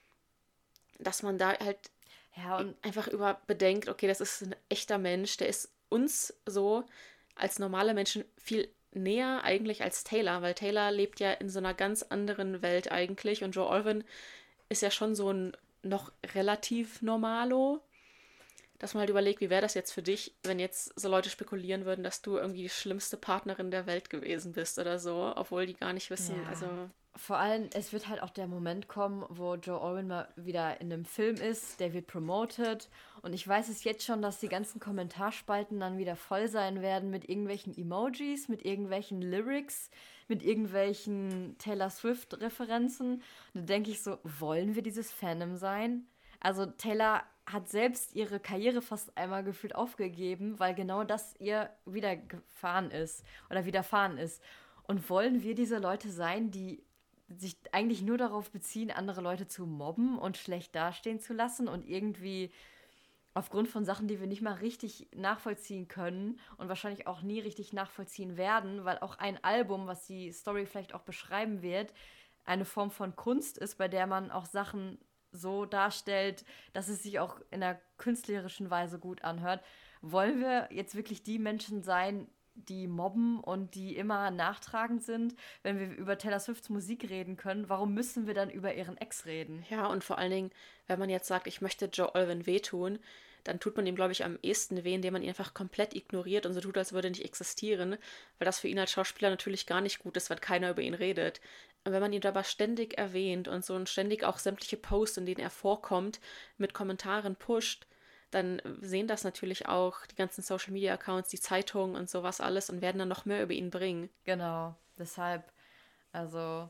dass man da halt ja, und einfach über bedenkt, okay, das ist ein echter Mensch, der ist uns so als normale Menschen viel näher eigentlich als Taylor, weil Taylor lebt ja in so einer ganz anderen Welt eigentlich und Joe Alwyn ist ja schon so ein noch relativ Normalo, dass man halt überlegt, wie wäre das jetzt für dich, wenn jetzt so Leute spekulieren würden, dass du irgendwie die schlimmste Partnerin der Welt gewesen bist oder so, obwohl die gar nicht wissen, ja. also Vor allem, es wird halt auch der Moment kommen, wo Joe Alwyn mal wieder in einem Film ist, der wird promoted. Und ich weiß es jetzt schon, dass die ganzen Kommentarspalten dann wieder voll sein werden mit irgendwelchen Emojis, mit irgendwelchen Lyrics, mit irgendwelchen Taylor Swift-Referenzen. Und da denke ich so, wollen wir dieses Fandom sein? Also Taylor hat selbst ihre Karriere fast einmal gefühlt aufgegeben, weil genau das ihr widerfahren ist oder widerfahren ist. Und wollen wir diese Leute sein, die sich eigentlich nur darauf beziehen, andere Leute zu mobben und schlecht dastehen zu lassen und irgendwie aufgrund von Sachen, die wir nicht mal richtig nachvollziehen können und wahrscheinlich auch nie richtig nachvollziehen werden, weil auch ein Album, was die Story vielleicht auch beschreiben wird, eine Form von Kunst ist, bei der man auch Sachen so darstellt, dass es sich auch in einer künstlerischen Weise gut anhört. Wollen wir jetzt wirklich die Menschen sein, die mobben und die immer nachtragend sind? Wenn wir über Taylor Swifts Musik reden können, warum müssen wir dann über ihren Ex reden? ja, und vor allen Dingen, wenn man jetzt sagt, ich möchte Joe Alwyn wehtun, dann tut man ihm, glaube ich, am ehesten weh, indem man ihn einfach komplett ignoriert und so tut, als würde er nicht existieren, weil das für ihn als Schauspieler natürlich gar nicht gut ist, wenn keiner über ihn redet. Und wenn man ihn dabei ständig erwähnt und so und ständig auch sämtliche Posts, in denen er vorkommt, mit Kommentaren pusht, dann sehen das natürlich auch die ganzen Social Media Accounts, die Zeitungen und sowas alles und werden dann noch mehr über ihn bringen. Genau, deshalb, also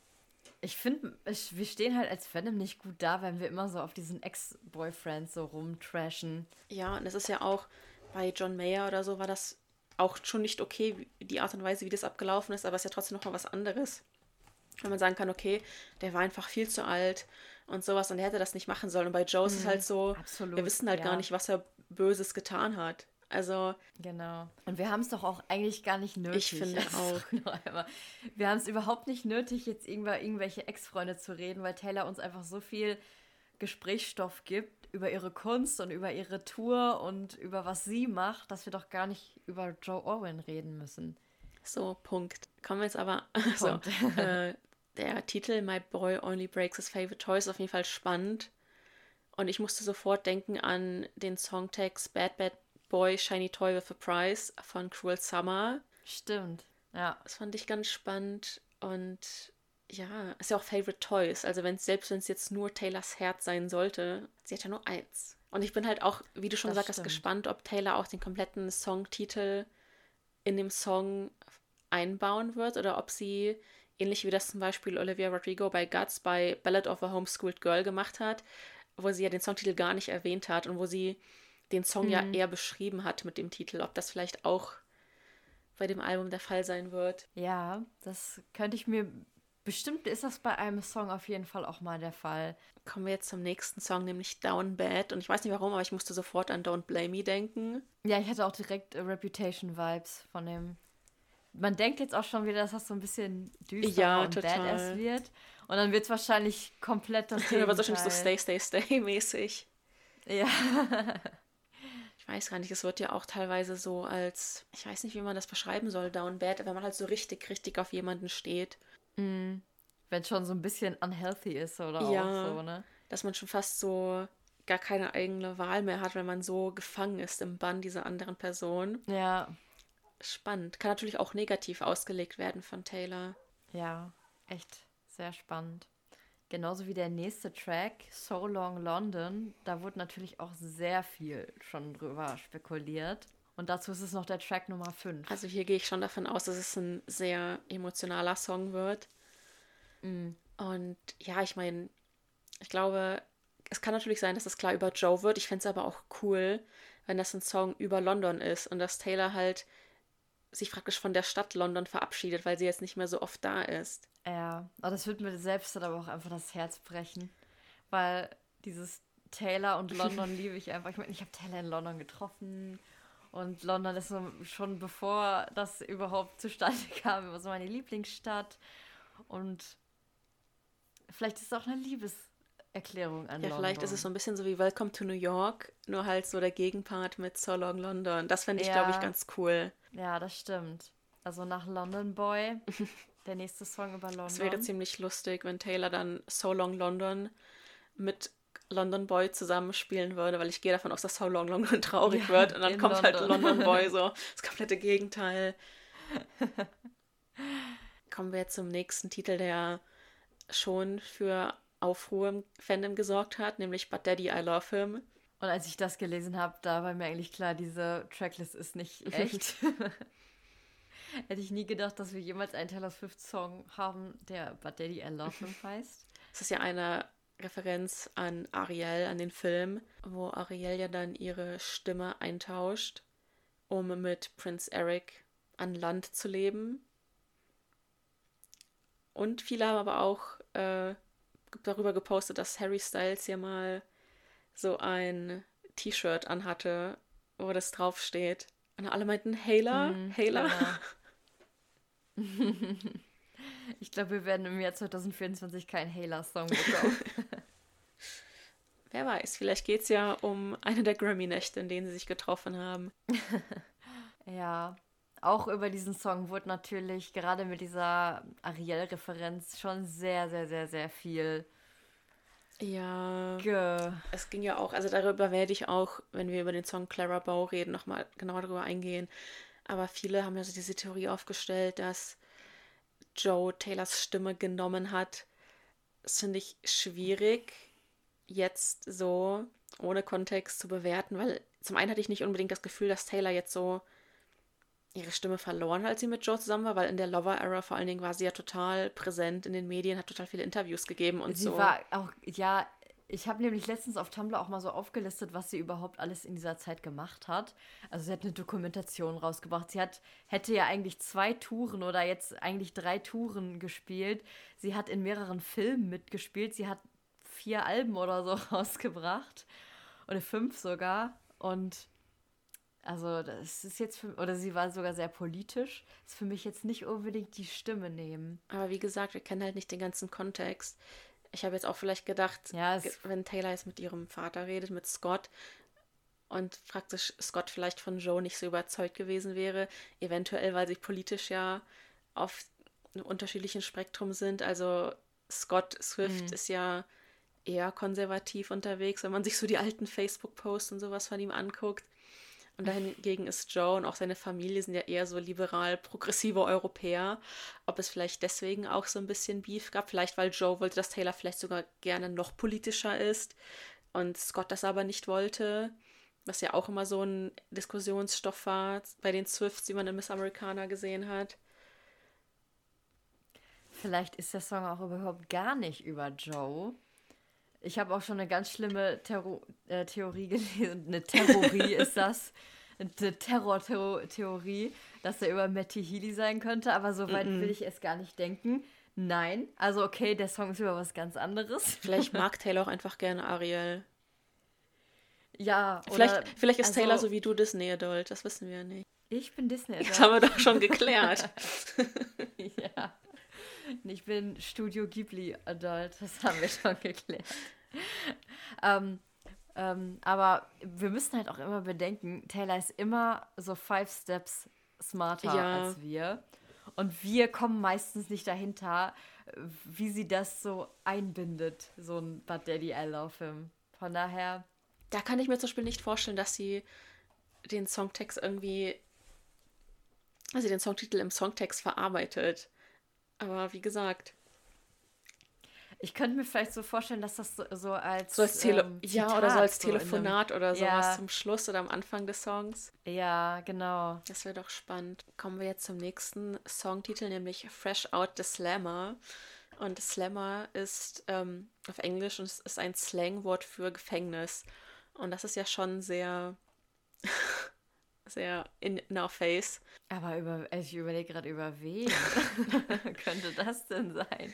ich finde, wir stehen halt als Fandom nicht gut da, wenn wir immer so auf diesen Ex-Boyfriends so rumtrashen. Ja, und es ist ja auch bei John Mayer oder so war das auch schon nicht okay, die Art und Weise, wie das abgelaufen ist, aber es ist ja trotzdem noch mal was anderes. Wenn man sagen kann, okay, der war einfach viel zu alt und sowas und er hätte das nicht machen sollen. Und bei Joe ist es halt Mhm, so, wir absolut, wissen halt gar ja, nicht, was er Böses getan hat. Also, genau. Und wir haben es doch auch eigentlich gar nicht ich nötig. finde auch. Noch einmal. Wir haben es überhaupt nicht nötig, jetzt über irgendwelche Ex-Freunde zu reden, weil Taylor uns einfach so viel Gesprächsstoff gibt über ihre Kunst und über ihre Tour und über was sie macht, dass wir doch gar nicht über Joe Alwyn reden müssen. So, Punkt. Kommen wir jetzt aber, so, Punkt. der Titel My Boy Only Breaks His Favorite Toys ist auf jeden Fall spannend. Und ich musste sofort denken an den Songtext Bad Bad Boy Shiny Toy with a Prize von Cruel Summer. Stimmt, ja. Das fand ich ganz spannend und ja, ist ja auch Favorite Toys. Also selbst wenn es jetzt nur Taylors Herz sein sollte, sie hat ja nur eins. Und ich bin halt auch, wie du schon Das gesagt hast, stimmt. gespannt, ob Taylor auch den kompletten Songtitel in dem Song einbauen wird oder ob sie, ähnlich wie das zum Beispiel Olivia Rodrigo bei Guts bei Ballad of a Homeschooled Girl gemacht hat, wo sie ja den Songtitel gar nicht erwähnt hat und wo sie den Song ja Mhm. eher beschrieben hat mit dem Titel, ob das vielleicht auch bei dem Album der Fall sein wird. Ja, das könnte ich mir. Bestimmt ist das bei einem Song auf jeden Fall auch mal der Fall. Kommen wir jetzt zum nächsten Song, nämlich Down Bad. Und ich weiß nicht warum, aber ich musste sofort an Don't Blame Me denken. Ja, ich hatte auch direkt Reputation-Vibes von dem. Man denkt jetzt auch schon wieder, dass das so ein bisschen düsterer Ja, und badass total. wird. Und dann wird es wahrscheinlich komplett das Aber wahrscheinlich so Gegenteil. Stay, Stay, Stay mäßig. Ja. Ich weiß gar nicht, es wird ja auch teilweise so als, ich weiß nicht, wie man das beschreiben soll, Down Bad, wenn man halt so richtig, richtig auf jemanden steht. Mm. Wenn es schon so ein bisschen unhealthy ist oder auch Ja, so, ne? dass man schon fast so gar keine eigene Wahl mehr hat, wenn man so gefangen ist im Bann dieser anderen Person. Ja, Spannend. Kann natürlich auch negativ ausgelegt werden von Taylor. ja, echt sehr spannend. Genauso wie der nächste Track, So Long London, da wurde natürlich auch sehr viel schon drüber spekuliert. Und dazu ist es noch der Track Nummer 5. Also hier gehe ich schon davon aus, dass es ein sehr emotionaler Song wird. Mm. Und ja, ich meine, ich glaube, es kann natürlich sein, dass es klar über Joe wird. Ich fände es aber auch cool, wenn das ein Song über London ist und dass Taylor halt sich praktisch von der Stadt London verabschiedet, weil sie jetzt nicht mehr so oft da ist. Ja, aber das wird mir selbst dann aber auch einfach das Herz brechen. Weil dieses Taylor und London liebe ich einfach. Ich meine, ich habe Taylor in London getroffen. Und London ist so schon bevor das überhaupt zustande kam, immer so meine Lieblingsstadt. Und vielleicht ist es auch eine Liebeserklärung an Ja, vielleicht ist es so London. ein bisschen so wie Welcome to New York, nur halt so der Gegenpart mit So Long London. Das fände ich, glaube ich, Ja, ganz cool. ja, das stimmt. Also nach London Boy, der nächste Song über Es wäre London. ziemlich lustig, wenn Taylor dann So Long London mit London Boy zusammenspielen würde, weil ich gehe davon aus, dass So Long London Ja, traurig wird und dann in kommt halt London. London Boy so, das komplette Gegenteil. Kommen wir jetzt zum nächsten Titel, der schon für Aufruhr im Fandom gesorgt hat, nämlich But Daddy, I Love Him. Und als ich das gelesen habe, da war mir eigentlich klar, diese Tracklist ist nicht echt. Hätte ich nie gedacht, dass wir jemals einen Taylor Swift-Song haben, der But Daddy I Love Him heißt. Es ist ja eine Referenz an Ariel, an den Film, wo Ariel ja dann ihre Stimme eintauscht, um mit Prince Eric an Land zu leben. Und viele haben aber auch darüber gepostet, dass Harry Styles ja mal so ein T-Shirt anhatte, wo das draufsteht. Und alle meinten, Hayla, Hayla. Genau. Ich glaube, wir werden im Jahr 2024 keinen Hailer-Song bekommen. Wer weiß, vielleicht geht es ja um eine der Grammy-Nächte, in denen sie sich getroffen haben. Ja, auch über diesen Song wurde natürlich gerade mit dieser Ariel-Referenz schon sehr, sehr, sehr, sehr viel Ja, ge... es ging ja auch, also darüber werde ich auch, wenn wir über den Song Clara Bow reden, nochmal genauer darüber eingehen. Aber viele haben ja so diese Theorie aufgestellt, dass Joe Taylors Stimme genommen hat. Das finde ich schwierig, jetzt so ohne Kontext zu bewerten, weil zum einen hatte ich nicht unbedingt das Gefühl, dass Taylor jetzt so ihre Stimme verloren hat, als sie mit Joe zusammen war, weil in der Lover-Era vor allen Dingen war sie ja total präsent in den Medien, hat total viele Interviews gegeben und Sie so. war auch, ja, ich habe nämlich letztens auf Tumblr auch mal so aufgelistet, was sie überhaupt alles in dieser Zeit gemacht hat. Also sie hat eine Dokumentation rausgebracht. Hätte ja eigentlich 2 Touren oder jetzt eigentlich 3 Touren gespielt. Sie hat in mehreren Filmen mitgespielt. Sie hat 4 Alben oder so rausgebracht. Oder 5 sogar. Und also das ist jetzt oder sie war sogar sehr politisch. Ist für mich jetzt nicht unbedingt die Stimme nehmen. Aber wie gesagt, wir kennen halt nicht den ganzen Kontext. Ich habe jetzt auch vielleicht gedacht, Ja, es. wenn Taylor jetzt mit ihrem Vater redet, mit Scott, und praktisch Scott vielleicht von Joe nicht so überzeugt gewesen wäre, eventuell, weil sie politisch ja auf einem unterschiedlichen Spektrum sind. Also Scott Swift Mh, ist ja eher konservativ unterwegs, wenn man sich so die alten Facebook-Posts und sowas von ihm anguckt. Und dahingegen ist Joe und auch seine Familie sind ja eher so liberal-progressive Europäer. Ob es vielleicht deswegen auch so ein bisschen Beef gab. Vielleicht, weil Joe wollte, dass Taylor vielleicht sogar gerne noch politischer ist und Scott das aber nicht wollte. Was ja auch immer so ein Diskussionsstoff war bei den Swifts, die man in Miss Americana gesehen hat. Vielleicht ist der Song auch überhaupt gar nicht über Joe. Ich habe auch schon eine ganz schlimme Theorie gelesen. Eine Terrorie ist das. Eine Terror-Theorie, dass er über Matty Healy sein könnte. Aber so weit will ich es gar nicht denken. Nein. Also okay, der Song ist über was ganz anderes. Vielleicht mag Taylor auch einfach gerne Ariel. Ja, Vielleicht, oder, vielleicht ist also, Taylor so wie du Disney-Adult, das wissen wir ja nicht. Ich bin Disney-Adult. Das haben wir doch schon geklärt. Ja. Ich bin Studio Ghibli-Adult, das haben wir schon geklärt. Aber wir müssen halt auch immer bedenken, Taylor ist immer so 5 Steps smarter als wir. Und wir kommen meistens nicht dahinter, wie sie das so einbindet, so ein But Daddy, I Love Him. Von daher... Da kann ich mir zum Beispiel nicht vorstellen, dass sie den Songtext irgendwie, also den Songtitel im Songtext verarbeitet. Aber wie gesagt. Ich könnte mir vielleicht so vorstellen, dass das so als ja, oder so als Telefonat so oder sowas zum Schluss oder am Anfang des Songs. Ja, genau. Das wäre doch spannend. Kommen wir jetzt zum nächsten Songtitel, nämlich Fresh Out the Slammer. Und Slammer ist auf Englisch und es ist ein Slangwort für Gefängnis. Und das ist ja schon sehr, sehr in our face. Aber ich überlege gerade, über wen könnte das denn sein?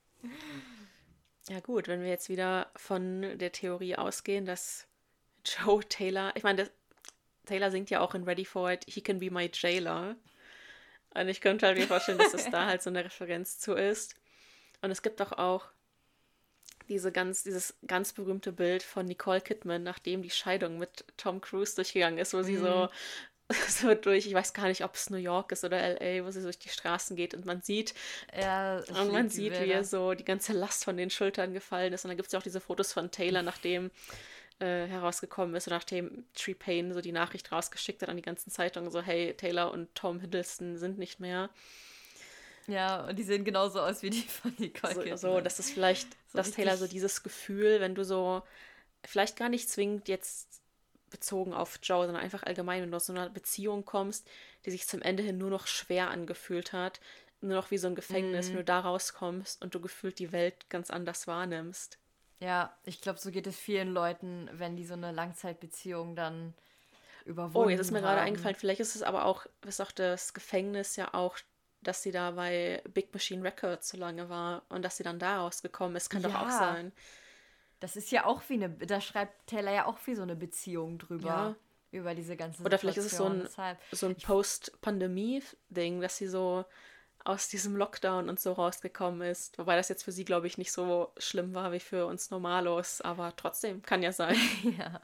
Ja gut, wenn wir jetzt wieder von der Theorie ausgehen, dass Joe Taylor, ich meine, Taylor singt ja auch in Ready for It, He Can Be My Jailer. Und ich könnte halt mir vorstellen, dass es da halt so eine Referenz zu ist. Und es gibt auch dieses ganz berühmte Bild von Nicole Kidman, nachdem die Scheidung mit Tom Cruise durchgegangen ist, wo sie so durch, ich weiß gar nicht, ob es New York ist oder LA, wo sie so durch die Straßen geht und man sieht, wie ihr so die ganze Last von den Schultern gefallen ist. Und dann gibt es ja auch diese Fotos von Taylor, nachdem herausgekommen ist und nachdem T-Pain so die Nachricht rausgeschickt hat an die ganzen Zeitungen, so hey, Taylor und Tom Hiddleston sind nicht mehr. Ja, und die sehen genauso aus wie die von Nicole Kidman. So, das ist vielleicht, so dass Taylor so dieses Gefühl, wenn du so, vielleicht gar nicht zwingend jetzt bezogen auf Joe, sondern einfach allgemein, wenn du aus so einer Beziehung kommst, die sich zum Ende hin nur noch schwer angefühlt hat, nur noch wie so ein Gefängnis, wenn du da rauskommst und du gefühlt die Welt ganz anders wahrnimmst. Ja, ich glaube, so geht es vielen Leuten, wenn die so eine Langzeitbeziehung dann überwunden haben. Oh, jetzt ist mir gerade eingefallen, vielleicht ist es aber auch, ist auch das Gefängnis ja auch, dass sie da bei Big Machine Records so lange war und dass sie dann da rausgekommen ist, kann doch auch sein. Das ist ja auch da schreibt Taylor ja auch wie so eine Beziehung drüber, über diese ganze Situation. Oder vielleicht ist es so ein Post-Pandemie-Ding, dass sie so aus diesem Lockdown und so rausgekommen ist. Wobei das jetzt für sie, glaube ich, nicht so schlimm war wie für uns Normalos, aber trotzdem, kann ja sein. Ja.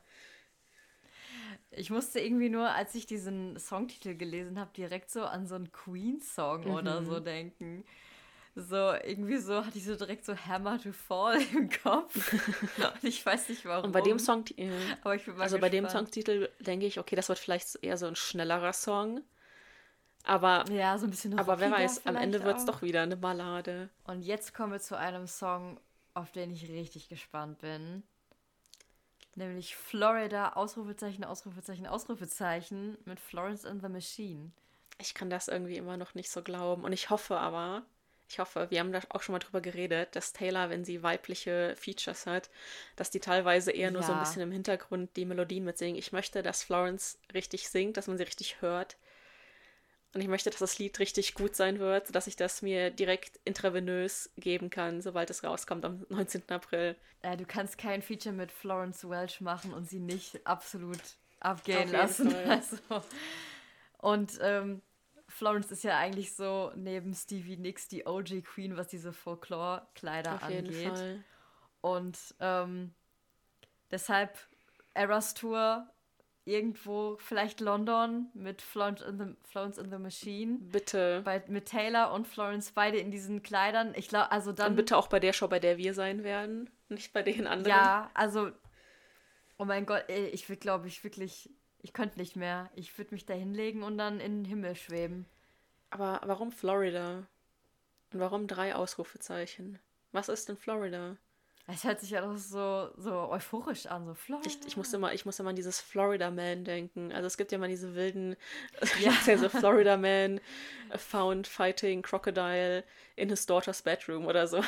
Ich musste irgendwie nur, als ich diesen Songtitel gelesen habe, direkt so an so einen Queen-Song oder so denken. So, irgendwie so hatte ich so direkt so Hammer to Fall im Kopf. Und ich weiß nicht warum. Und bei dem Song, aber ich bin mal bei dem Songtitel denke ich, okay, das wird vielleicht eher so ein schnellerer Song. Aber, ja, so ein bisschen aber wer weiß, am Ende wird es doch wieder eine Ballade. Und jetzt kommen wir zu einem Song, auf den ich richtig gespannt bin. Nämlich Florida, Ausrufezeichen, Ausrufezeichen, Ausrufezeichen mit Florence and the Machine. Ich kann das irgendwie immer noch nicht so glauben. Und ich hoffe, wir haben da auch schon mal drüber geredet, dass Taylor, wenn sie weibliche Features hat, dass die teilweise eher nur so ein bisschen im Hintergrund die Melodien mitsingen. Ich möchte, dass Florence richtig singt, dass man sie richtig hört. Und ich möchte, dass das Lied richtig gut sein wird, sodass ich das mir direkt intravenös geben kann, sobald es rauskommt am 19. April. Du kannst kein Feature mit Florence Welch machen und sie nicht absolut abgehen lassen. Also. Und Florence ist ja eigentlich so neben Stevie Nicks die OG Queen, was diese Folklore-Kleider angeht. Auf jeden Fall. Und deshalb Eras Tour irgendwo, vielleicht London mit Florence in the Machine. Bitte. Mit Taylor und Florence beide in diesen Kleidern. Ich glaube, also dann... Und bitte auch bei der Show, bei der wir sein werden, nicht bei den anderen. Ja, also, oh mein Gott, ich will, glaube ich, wirklich Ich könnte nicht mehr. Ich würde mich da hinlegen und dann in den Himmel schweben. Aber warum Florida? Und warum 3 Ausrufezeichen? Was ist in Florida? Es hört sich ja doch so euphorisch an, so Florida. Ich muss immer an dieses Florida Man denken. Also es gibt ja mal diese wilden, Ja. so Florida Man found fighting crocodile in his daughter's bedroom oder so.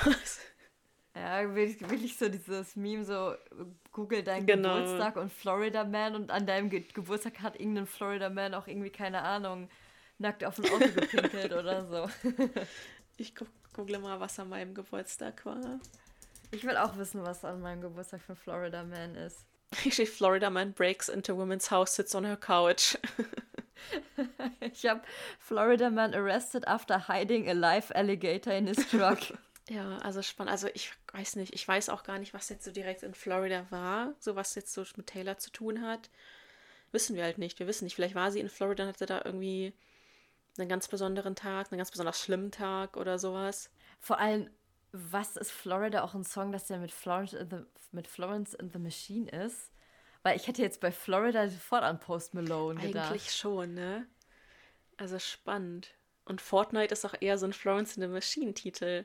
Ja, wirklich so dieses Meme, so Google deinen Genau. Geburtstag und Florida Man und an deinem Geburtstag hat irgendein Florida Man auch irgendwie, keine Ahnung, nackt auf ein Auto gepinkelt oder so. Ich google mal, was an meinem Geburtstag war. Ich will auch wissen, was an meinem Geburtstag für ein Florida Man ist. Hier steht Florida Man breaks into woman's house, sits on her couch. Ich habe Florida Man arrested after hiding a live alligator in his truck. Ja, also spannend. Also ich weiß nicht, ich weiß auch gar nicht, was jetzt so direkt in Florida war, so was jetzt so mit Taylor zu tun hat. Wissen wir halt nicht. Wir wissen nicht, vielleicht war sie in Florida und hatte da irgendwie einen ganz besonderen Tag, einen ganz besonders schlimmen Tag oder sowas. Vor allem, was ist Florida auch ein Song, dass der mit Florence and the Machine ist? Weil ich hätte jetzt bei Florida sofort an Post Malone gedacht. Eigentlich schon, ne? Also spannend. Und Fortnite ist auch eher so ein Florence in the Machine-Titel.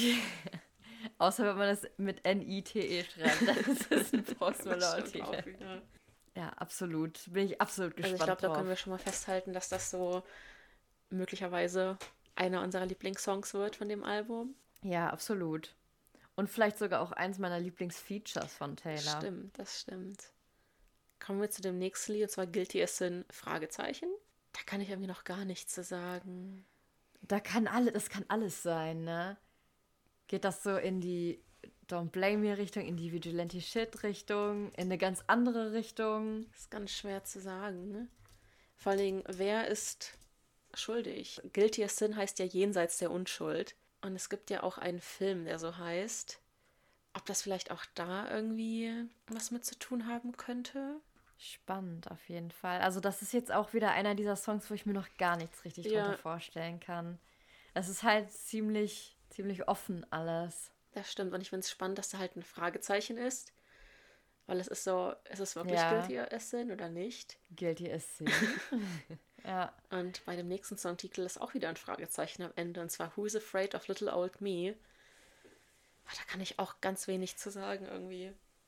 Außer wenn man das mit Nite schreibt, dann ist es ein Post Das Malone stimmt auch Titel. wieder. Ja, absolut. Bin ich absolut Also gespannt ich glaube, da drauf. können wir schon mal festhalten, dass das so möglicherweise einer unserer Lieblingssongs wird von dem Album. Ja, absolut. Und vielleicht sogar auch eins meiner Lieblingsfeatures von Taylor. Stimmt, das stimmt. Kommen wir zu dem nächsten Lied, und zwar Guilty as Sin, Fragezeichen. Da kann ich irgendwie noch gar nichts zu sagen. Das kann alles sein, ne? Geht das so in die Don't Blame Me Richtung, in die Vigilante Shit Richtung, in eine ganz andere Richtung? Ist ganz schwer zu sagen, ne? Vor allen Dingen, wer ist schuldig? Guilty as Sin heißt ja jenseits der Unschuld. Und es gibt ja auch einen Film, der so heißt. Ob das vielleicht auch da irgendwie was mit zu tun haben könnte? Spannend auf jeden Fall. Also das ist jetzt auch wieder einer dieser Songs, wo ich mir noch gar nichts richtig Ja. drunter vorstellen kann. Es ist halt ziemlich offen alles. Das stimmt. Und ich finde es spannend, dass da halt ein Fragezeichen ist. Weil es ist so, ist es wirklich Ja. Guilty as Sin oder nicht? Guilty as Sin. Ja. Und bei dem nächsten Songtitel ist auch wieder ein Fragezeichen am Ende. Und zwar Who's Afraid of Little Old Me? Da kann ich auch ganz wenig zu sagen irgendwie.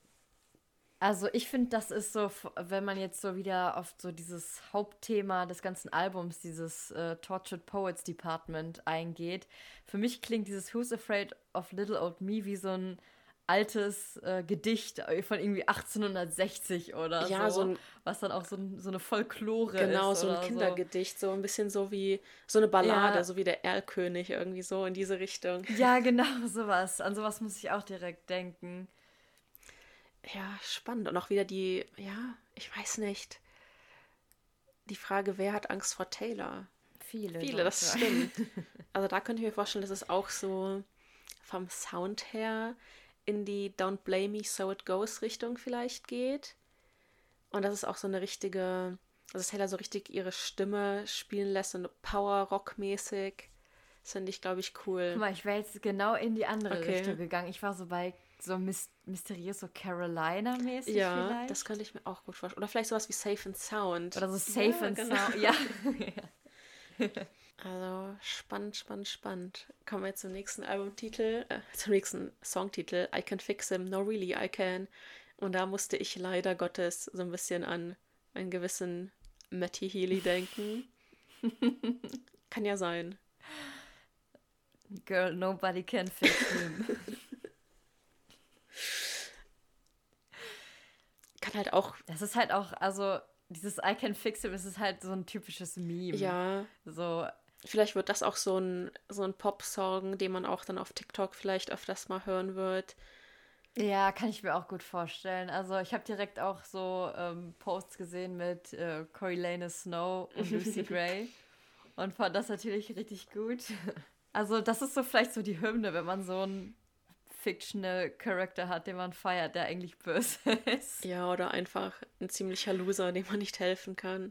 Also ich finde, das ist so, wenn man jetzt so wieder auf so dieses Hauptthema des ganzen Albums, dieses Tortured Poets Department eingeht. Für mich klingt dieses Who's Afraid of Little Old Me wie so ein altes Gedicht von irgendwie 1860 oder Ja, so. so ein- Was dann auch so eine Folklore Genau, ist so ein oder Kindergedicht, so ein bisschen so wie so eine Ballade, Ja. so wie der Erlkönig, irgendwie so in diese Richtung. so. Ja, genau, sowas. An sowas muss ich auch direkt denken. Ja, spannend. Und auch wieder ich weiß nicht. Die Frage, wer hat Angst vor Taylor? Viele, das Leute. stimmt. Also da könnte ich mir vorstellen, dass es auch so vom Sound her in die Don't Blame Me, So It Goes Richtung vielleicht geht. Und dass es auch so eine richtige, also Taylor so richtig ihre Stimme spielen lässt, so eine Power-Rock-mäßig. Das finde ich, glaube ich, cool. Guck mal, ich wäre jetzt genau in die andere Okay. Richtung gegangen. Ich war so bei so mysteriös, so Carolina-mäßig Ja, vielleicht. das könnte ich mir auch gut vorstellen. Oder vielleicht sowas wie Safe and Sound. Oder so Safe Ja, and genau. Sound. Ja. Also spannend, spannend, spannend. Kommen wir jetzt zum nächsten Albumtitel, zum nächsten Songtitel. I Can Fix Him, No Really I Can. Und da musste ich leider Gottes so ein bisschen an einen gewissen Matty Healy denken. Kann ja sein. Girl, nobody can fix him. Kann halt auch, Das ist halt auch, also dieses I can fix him, es ist halt so ein typisches Meme. ja, So, vielleicht wird das auch so ein Pop-Song, den man auch dann auf TikTok vielleicht öfters mal hören wird. ja, kann ich mir auch gut vorstellen. Also ich habe direkt auch so Posts gesehen mit Coriolanus Snow und Lucy Gray und fand das natürlich richtig gut. Also das ist so vielleicht so die Hymne, wenn man so einen fictional Character hat, den man feiert, der eigentlich böse ist. Ja, oder einfach ein ziemlicher Loser, dem man nicht helfen kann.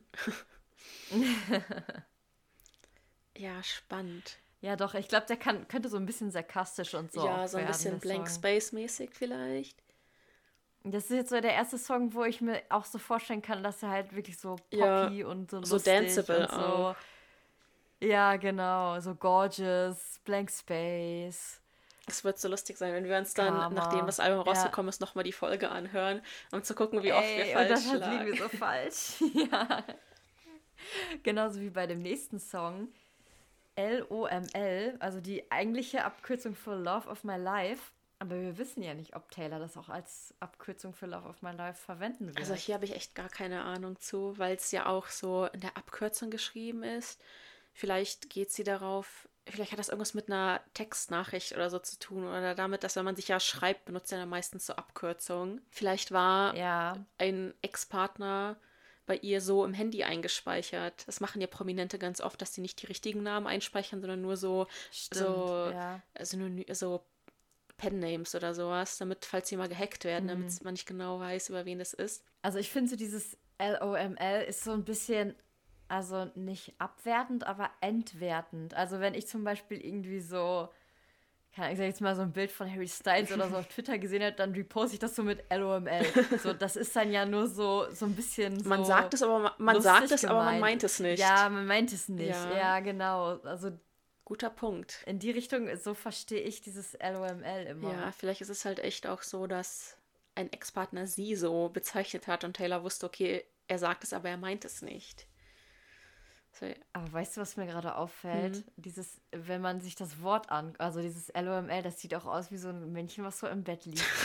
Ja, spannend. Ja, doch, ich glaube, der könnte so ein bisschen sarkastisch und so Ja, auch so ein werden, bisschen der Blank Song. Space-mäßig vielleicht. Das ist jetzt so der erste Song, wo ich mir auch so vorstellen kann, dass er halt wirklich so Ja, poppy und so so lustig danceable und auch. so. Ja, genau. So Gorgeous, Blank Space, Es wird so lustig sein, wenn wir uns dann, nachdem Karma. das Album Ja. rausgekommen ist, nochmal die Folge anhören, um zu gucken, wie oft wir Ey, und dann falsch halt liegen lagen. wir so falsch. Ja. Genauso wie bei dem nächsten Song. LOML, also die eigentliche Abkürzung für Love of My Life. Aber wir wissen ja nicht, ob Taylor das auch als Abkürzung für Love of My Life verwenden Also wird. hier habe ich echt gar keine Ahnung zu, weil es ja auch so in der Abkürzung geschrieben ist. Vielleicht geht sie darauf, vielleicht hat das irgendwas mit einer Textnachricht oder so zu tun oder damit, dass wenn man sich ja schreibt, benutzt er dann meistens so Abkürzungen. Vielleicht war Ja, ein Ex-Partner bei ihr so im Handy eingespeichert. Das machen ja Prominente ganz oft, dass sie nicht die richtigen Namen einspeichern, sondern nur so, stimmt, so, ja. so Pennames oder sowas, damit, falls sie mal gehackt werden, damit Mhm. man nicht genau weiß, über wen es ist. Also ich finde so dieses LOML ist so ein bisschen, also nicht abwertend, aber entwertend. Also wenn ich zum Beispiel irgendwie so, keine Ahnung, ich sag jetzt mal so ein Bild von Harry Styles oder so auf Twitter gesehen habe, dann reposte ich das so mit LOML. So, das ist dann ja nur so ein bisschen Man so sagt es, aber man sagt lustig es, aber man gemeint. meint es nicht. Ja, man meint es nicht. Ja, Ja, genau. Also guter Punkt. in die Richtung, so verstehe ich dieses LOML immer. Ja, vielleicht ist es halt echt auch so, dass ein Ex-Partner sie so bezeichnet hat und Taylor wusste, okay, er sagt es, aber er meint es nicht. So, Aber weißt du, was mir gerade hm. auffällt? Dieses, wenn man sich das Wort an, also dieses LOML, das sieht auch aus wie so ein Männchen, was so im Bett liegt.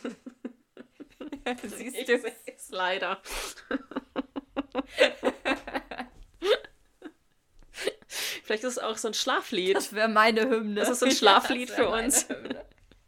Siehst Ich du? sehe es leider. Vielleicht ist es auch so ein Schlaflied. Das wäre meine Hymne. Das ist so ein Ja, Schlaflied das wäre für meine uns. Hymne.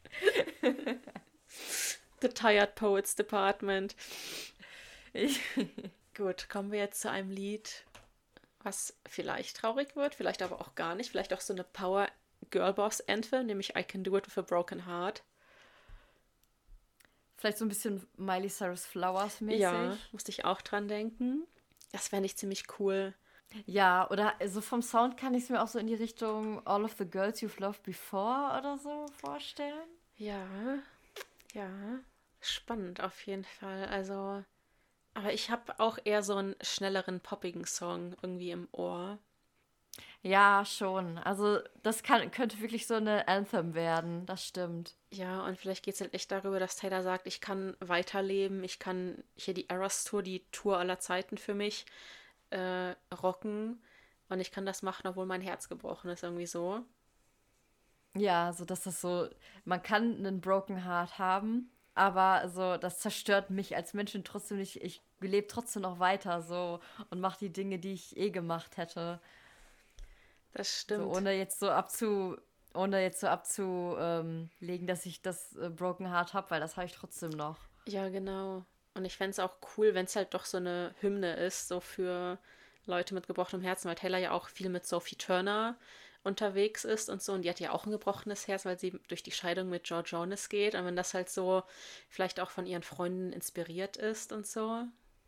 The Tired Poets Department. Ich, Gut, kommen wir jetzt zu einem Lied, was vielleicht traurig wird, vielleicht aber auch gar nicht. Vielleicht auch so eine Power Girlboss Anthem, nämlich I Can Do It With a Broken Heart. vielleicht so ein bisschen Miley Cyrus Flowers Ja, mäßig. musste ich auch dran denken. Das fände ich ziemlich cool. Ja, oder so vom Sound kann ich es mir auch so in die Richtung All of the Girls You've Loved Before oder so vorstellen. Ja, ja, spannend auf jeden Fall. Also, aber ich habe auch eher so einen schnelleren, poppigen Song irgendwie im Ohr. Ja, schon. Also das könnte wirklich so eine Anthem werden, das stimmt. Ja, und vielleicht geht es halt echt darüber, dass Taylor sagt, ich kann weiterleben, ich kann hier die Eras Tour, die Tour aller Zeiten für mich rocken und ich kann das machen, obwohl mein Herz gebrochen ist, irgendwie so. Ja, so dass das so, man kann einen Broken Heart haben, aber so, das zerstört mich als Menschen trotzdem nicht. Ich lebe trotzdem noch weiter so und mache die Dinge, die ich eh gemacht hätte. Das So, stimmt. ohne jetzt so abzulegen, dass ich das Broken Heart habe, weil das habe ich trotzdem noch. Ja, genau. Und ich fände es auch cool, wenn es halt doch so eine Hymne ist, so für Leute mit gebrochenem Herzen, weil Taylor ja auch viel mit Sophie Turner unterwegs ist und so. Und die hat ja auch ein gebrochenes Herz, weil sie durch die Scheidung mit Joe Jonas geht. Und wenn das halt so vielleicht auch von ihren Freunden inspiriert ist und so.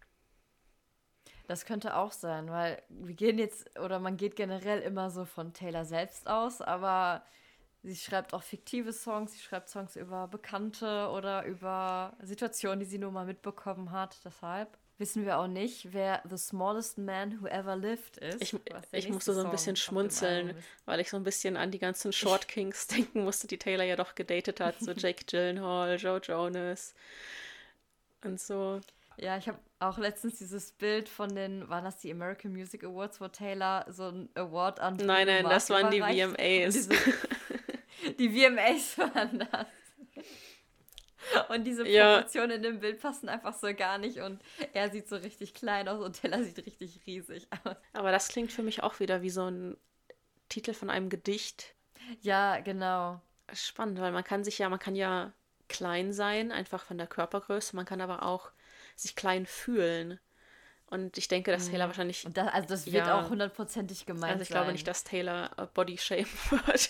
Das könnte auch sein, weil wir gehen jetzt, oder man geht generell immer so von Taylor selbst aus, aber sie schreibt auch fiktive Songs, sie schreibt Songs über Bekannte oder über Situationen, die sie nur mal mitbekommen hat. Deshalb wissen wir auch nicht, wer The Smallest Man Who Ever Lived ist, Ich, was der ich nächste musste so ein bisschen Song auf dem schmunzeln, Album ist. weil ich so ein bisschen an die ganzen Short Kings denken musste, die Taylor ja doch gedatet hat. So Jake Gyllenhaal, Joe Jonas und so. Ja, ich habe auch letztens dieses Bild von den, waren das die American Music Awards, wo Taylor so ein Award an Nein, Bruno nein, Mars das waren die überreicht und VMAs. die VMAs waren das. Und diese Ja, Proportionen in dem Bild passen einfach so gar nicht und er sieht so richtig klein aus und Taylor sieht richtig riesig aus. aber das klingt für mich auch wieder wie so ein Titel von einem Gedicht. Ja, genau. Spannend, weil man kann ja klein sein, einfach von der Körpergröße, man kann aber auch sich klein fühlen. Und ich denke, dass Taylor Mhm. wahrscheinlich, Und das, also das wird auch ja, hundertprozentig also gemeint ich glaube nicht, sein. dass Taylor Body shamen wird.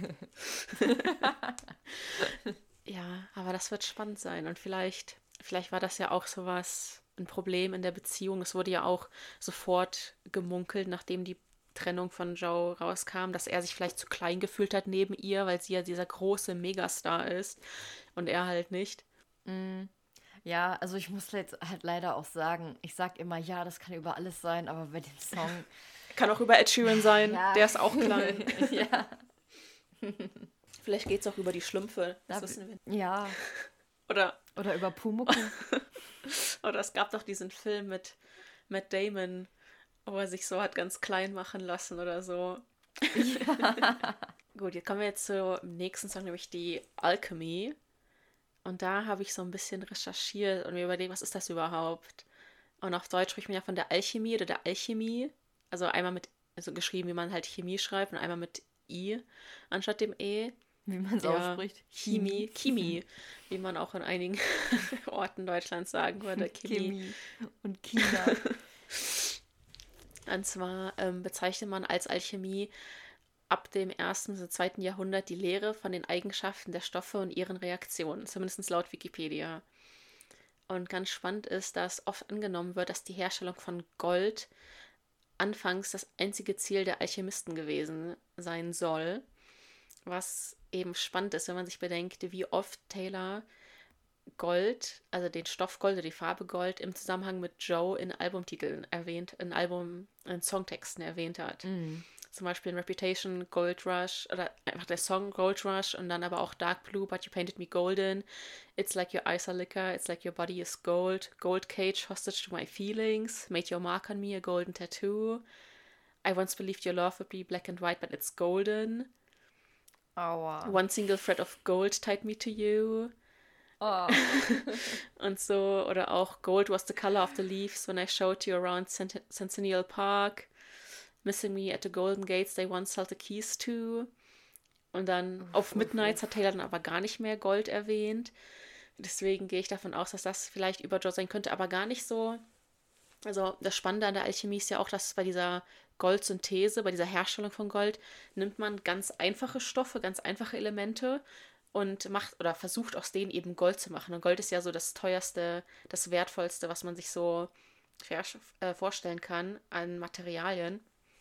Ja, aber das wird spannend sein. Und vielleicht war das ja auch sowas, ein Problem in der Beziehung. Es wurde ja auch sofort gemunkelt, nachdem die Trennung von Joe rauskam, dass er sich vielleicht zu klein gefühlt hat neben ihr, weil sie ja dieser große Megastar ist und er halt nicht. Mhm. Ja, also ich muss jetzt halt leider auch sagen, ich sag immer, ja, das kann über alles sein, aber bei dem Song, Kann auch über Ed Sheeran sein, ja, der ist auch klein. ja, Vielleicht geht es auch über die Schlümpfe, das da, wissen wir. ja, Oder, oder über Pumuckl. oder es gab doch diesen Film mit Matt Damon, wo er sich so hat ganz klein machen lassen oder so. Ja. Gut, jetzt kommen wir jetzt zum nächsten Song, nämlich die Alchemy. Und da habe ich so ein bisschen recherchiert und mir überlegt, was ist das überhaupt? Und auf Deutsch spricht man ja von der Alchemie oder der Alchemie. Also einmal mit, also geschrieben, wie man halt Chemie schreibt und einmal mit I anstatt dem E. Wie man es Ja, ausspricht. Chemie, wie man auch in einigen Orten Deutschlands sagen würde, Chemie. Chemie und China. Und zwar bezeichnet man als Alchemie ab dem 1. bis 2. Jahrhundert die Lehre von den Eigenschaften der Stoffe und ihren Reaktionen, zumindest laut Wikipedia. Und ganz spannend ist, dass oft angenommen wird, dass die Herstellung von Gold anfangs das einzige Ziel der Alchemisten gewesen sein soll. Was eben spannend ist, wenn man sich bedenkt, wie oft Taylor Gold, also den Stoff Gold oder die Farbe Gold, im Zusammenhang mit Joe in Albumtiteln erwähnt, in Songtexten erwähnt hat. Zum Beispiel in Reputation, Gold Rush oder einfach der Song Gold Rush und dann aber auch Dark Blue, but you painted me golden. It's like your eyes are liquor, it's like your body is gold. Gold cage, hostage to my feelings. Made your mark on me, a golden tattoo. I once believed your love would be black and white, but it's golden. Aua. One single thread of gold tied me to you. Oh. Und so, oder auch Gold was the color of the leaves when I showed you around Centennial Park. Missing me at the Golden Gates they once held the keys to. Und dann auf Midnights hat Taylor dann aber gar nicht mehr Gold erwähnt. Deswegen gehe ich davon aus, dass das vielleicht über Joe sein könnte, aber gar nicht so. Also das Spannende an der Alchemie ist ja auch, dass bei dieser Goldsynthese, bei dieser Herstellung von Gold, nimmt man ganz einfache Stoffe, ganz einfache Elemente und macht oder versucht aus denen eben Gold zu machen. Und Gold ist ja so das teuerste, das wertvollste, was man sich so vorstellen kann an Materialien.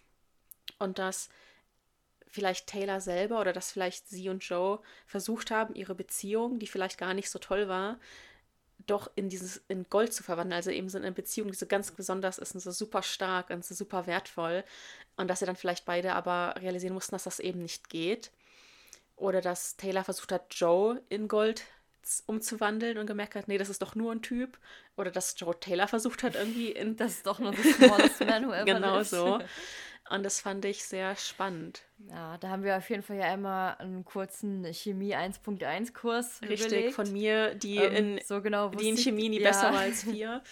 Und dass vielleicht Taylor selber oder dass vielleicht sie und Joe versucht haben, ihre Beziehung, die vielleicht gar nicht so toll war, doch in Gold zu verwandeln. Also eben so eine Beziehung, die so ganz besonders ist und so super stark und so super wertvoll. Und dass sie dann vielleicht beide aber realisieren mussten, dass das eben nicht geht. Oder dass Taylor versucht hat, Joe in Gold umzuwandeln und gemerkt hat, nee, das ist doch nur ein Typ. Oder dass Joe Taylor versucht hat, irgendwie in... Das ist doch nur the smallest man who ever Genau lived. so. Und das fand ich sehr spannend. Ja, da haben wir auf jeden Fall ja einmal einen kurzen Chemie 1.1 Kurs Richtig, belegt. von mir, die so genau die in wusste Chemie nie ich, besser war als wir.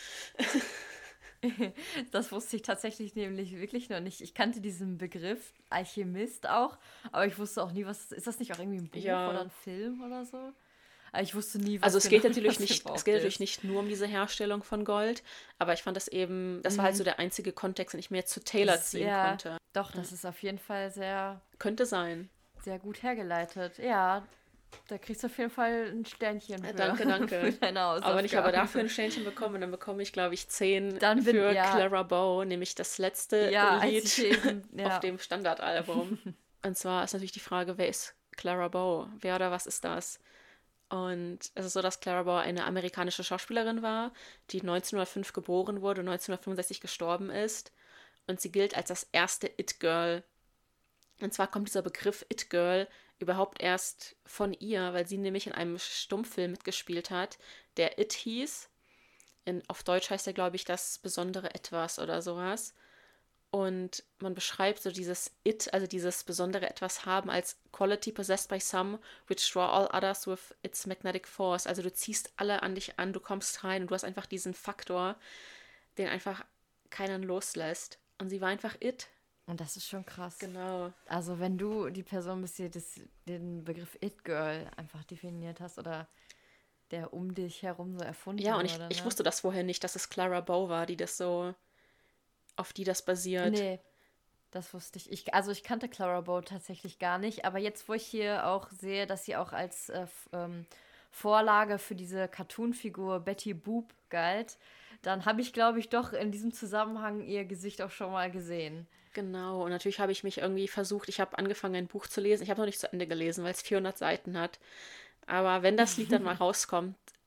Das wusste ich tatsächlich nämlich wirklich noch nicht. Ich kannte diesen Begriff Alchemist auch, aber ich wusste auch nie, was ist das nicht auch irgendwie ein Buch Ja. oder ein Film oder so? Aber ich wusste nie, was Also es geht genau natürlich das nicht, überhaupt es geht natürlich ist. nicht nur um diese Herstellung von Gold, aber ich fand das eben, das war halt so der einzige Kontext, den ich mir zu Taylor Das- ziehen ja, konnte. Doch, das ist auf jeden Fall sehr, Könnte sein. sehr gut hergeleitet. Ja, da kriegst du auf jeden Fall ein Sternchen für, Danke, danke. für deine Aber wenn ich aber Hausaufgaben. dafür ein Sternchen bekomme, dann bekomme ich, glaube ich, 10 Dann bin- für ja. Clara Bow, nämlich das letzte Ja, als Lied ich eben, ja. auf dem Standardalbum. Und zwar ist natürlich die Frage, wer ist Clara Bow? Wer oder was ist das? Und es ist so, dass Clara Bow eine amerikanische Schauspielerin war, die 1905 geboren wurde und 1965 gestorben ist. Und sie gilt als das erste It-Girl. Und zwar kommt dieser Begriff It-Girl überhaupt erst von ihr, weil sie nämlich in einem Stummfilm mitgespielt hat, der It hieß. Auf Deutsch heißt er, glaube ich, das besondere Etwas oder sowas. Und man beschreibt so dieses It, also dieses besondere Etwas haben, als Quality possessed by some, which draw all others with its magnetic force. Also du ziehst alle an dich an, du kommst rein und du hast einfach diesen Faktor, den einfach keinen loslässt. Und sie war einfach It. Und das ist schon krass. Genau. Also wenn du die Person bist, die den Begriff It-Girl einfach definiert hast oder der um dich herum so erfunden Ja, und wurde, ich ne? wusste das vorher nicht, dass es Clara Bow war, die das so, auf die das basiert. Nee, das wusste ich. Also ich kannte Clara Bow tatsächlich gar nicht, aber jetzt, wo ich hier auch sehe, dass sie auch als Vorlage für diese Cartoon-Figur Betty Boop galt, dann habe ich, glaube ich, doch in diesem Zusammenhang ihr Gesicht auch schon mal gesehen. Genau, und natürlich habe ich mich irgendwie versucht, ich habe angefangen, ein Buch zu lesen. Ich habe noch nicht zu Ende gelesen, weil es 400 Seiten hat. Aber wenn das Lied dann mal rauskommt,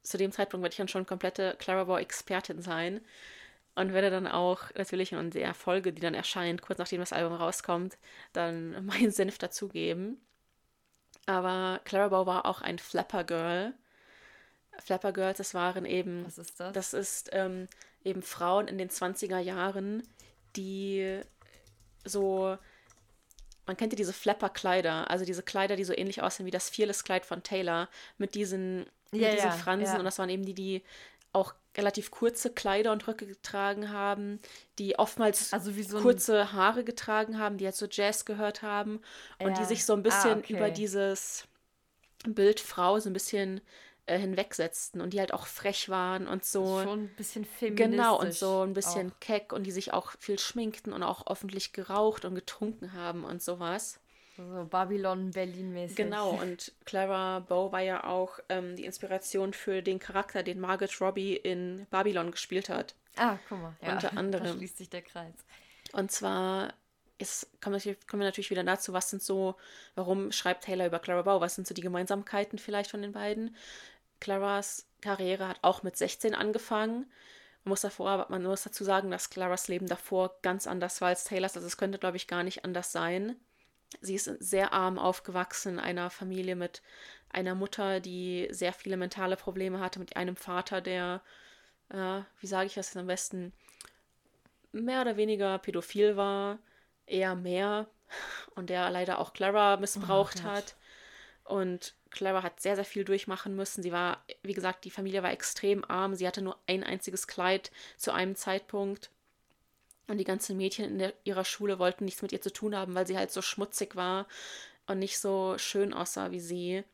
zu dem Zeitpunkt werde ich dann schon komplette Clara Bow-Expertin sein und werde dann auch natürlich in der Folge, die dann erscheint, kurz nachdem das Album rauskommt, dann meinen Senf dazugeben. Aber Clara Bow war auch ein Flapper Girl. Flapper Girls, das waren eben, Was ist das? das ist eben Frauen in den 20er Jahren, die so, man kennt ja diese Flapper-Kleider, also diese Kleider, die so ähnlich aussehen wie das Fearless-Kleid von Taylor, Ja, mit diesen ja, Fransen. ja. Und das waren eben die auch relativ kurze Kleider und Röcke getragen haben, die oftmals Also wie so ein. kurze Haare getragen haben, die jetzt so Jazz gehört haben und die sich Ja. so ein Ah, bisschen über okay. dieses Bild Frau so ein bisschen hinwegsetzten und die halt auch frech waren und Ist so. schon ein bisschen Genau, und feministisch so ein auch. bisschen keck und die sich auch viel schminkten und auch öffentlich geraucht und getrunken haben und sowas. So Babylon Berlin-mäßig. Genau, und Clara Bow war ja auch die Inspiration für den Charakter, den Margaret Robbie in Babylon gespielt hat. Ah, guck mal, ja, Unter da anderem. schließt sich der Kreis. Und zwar kommen wir natürlich wieder dazu, warum schreibt Taylor über Clara Bow? Was sind so die Gemeinsamkeiten vielleicht von den beiden? Claras Karriere hat auch mit 16 angefangen. Man muss dazu sagen, dass Claras Leben davor ganz anders war als Taylors. Also es könnte, glaube ich, gar nicht anders sein. Sie ist sehr arm aufgewachsen in einer Familie mit einer Mutter, die sehr viele mentale Probleme hatte, mit einem Vater, der, wie sage ich das jetzt am besten, mehr oder weniger pädophil war, eher mehr, und der leider auch Clara Oh missbraucht Gott. hat. Und Clara hat sehr, sehr viel durchmachen müssen. Wie gesagt, die Familie war extrem arm. Sie hatte nur ein einziges Kleid zu einem Zeitpunkt. Und die ganzen Mädchen ihrer Schule wollten nichts mit ihr zu tun haben, weil sie halt so schmutzig war und nicht so schön aussah wie sie.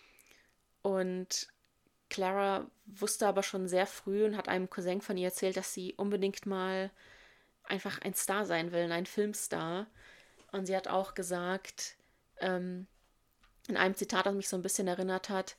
Und Clara wusste aber schon sehr früh und hat einem Cousin von ihr erzählt, dass sie unbedingt mal einfach ein Star sein will, ein Filmstar. Und sie hat auch gesagt, in einem Zitat, das mich so ein bisschen erinnert hat,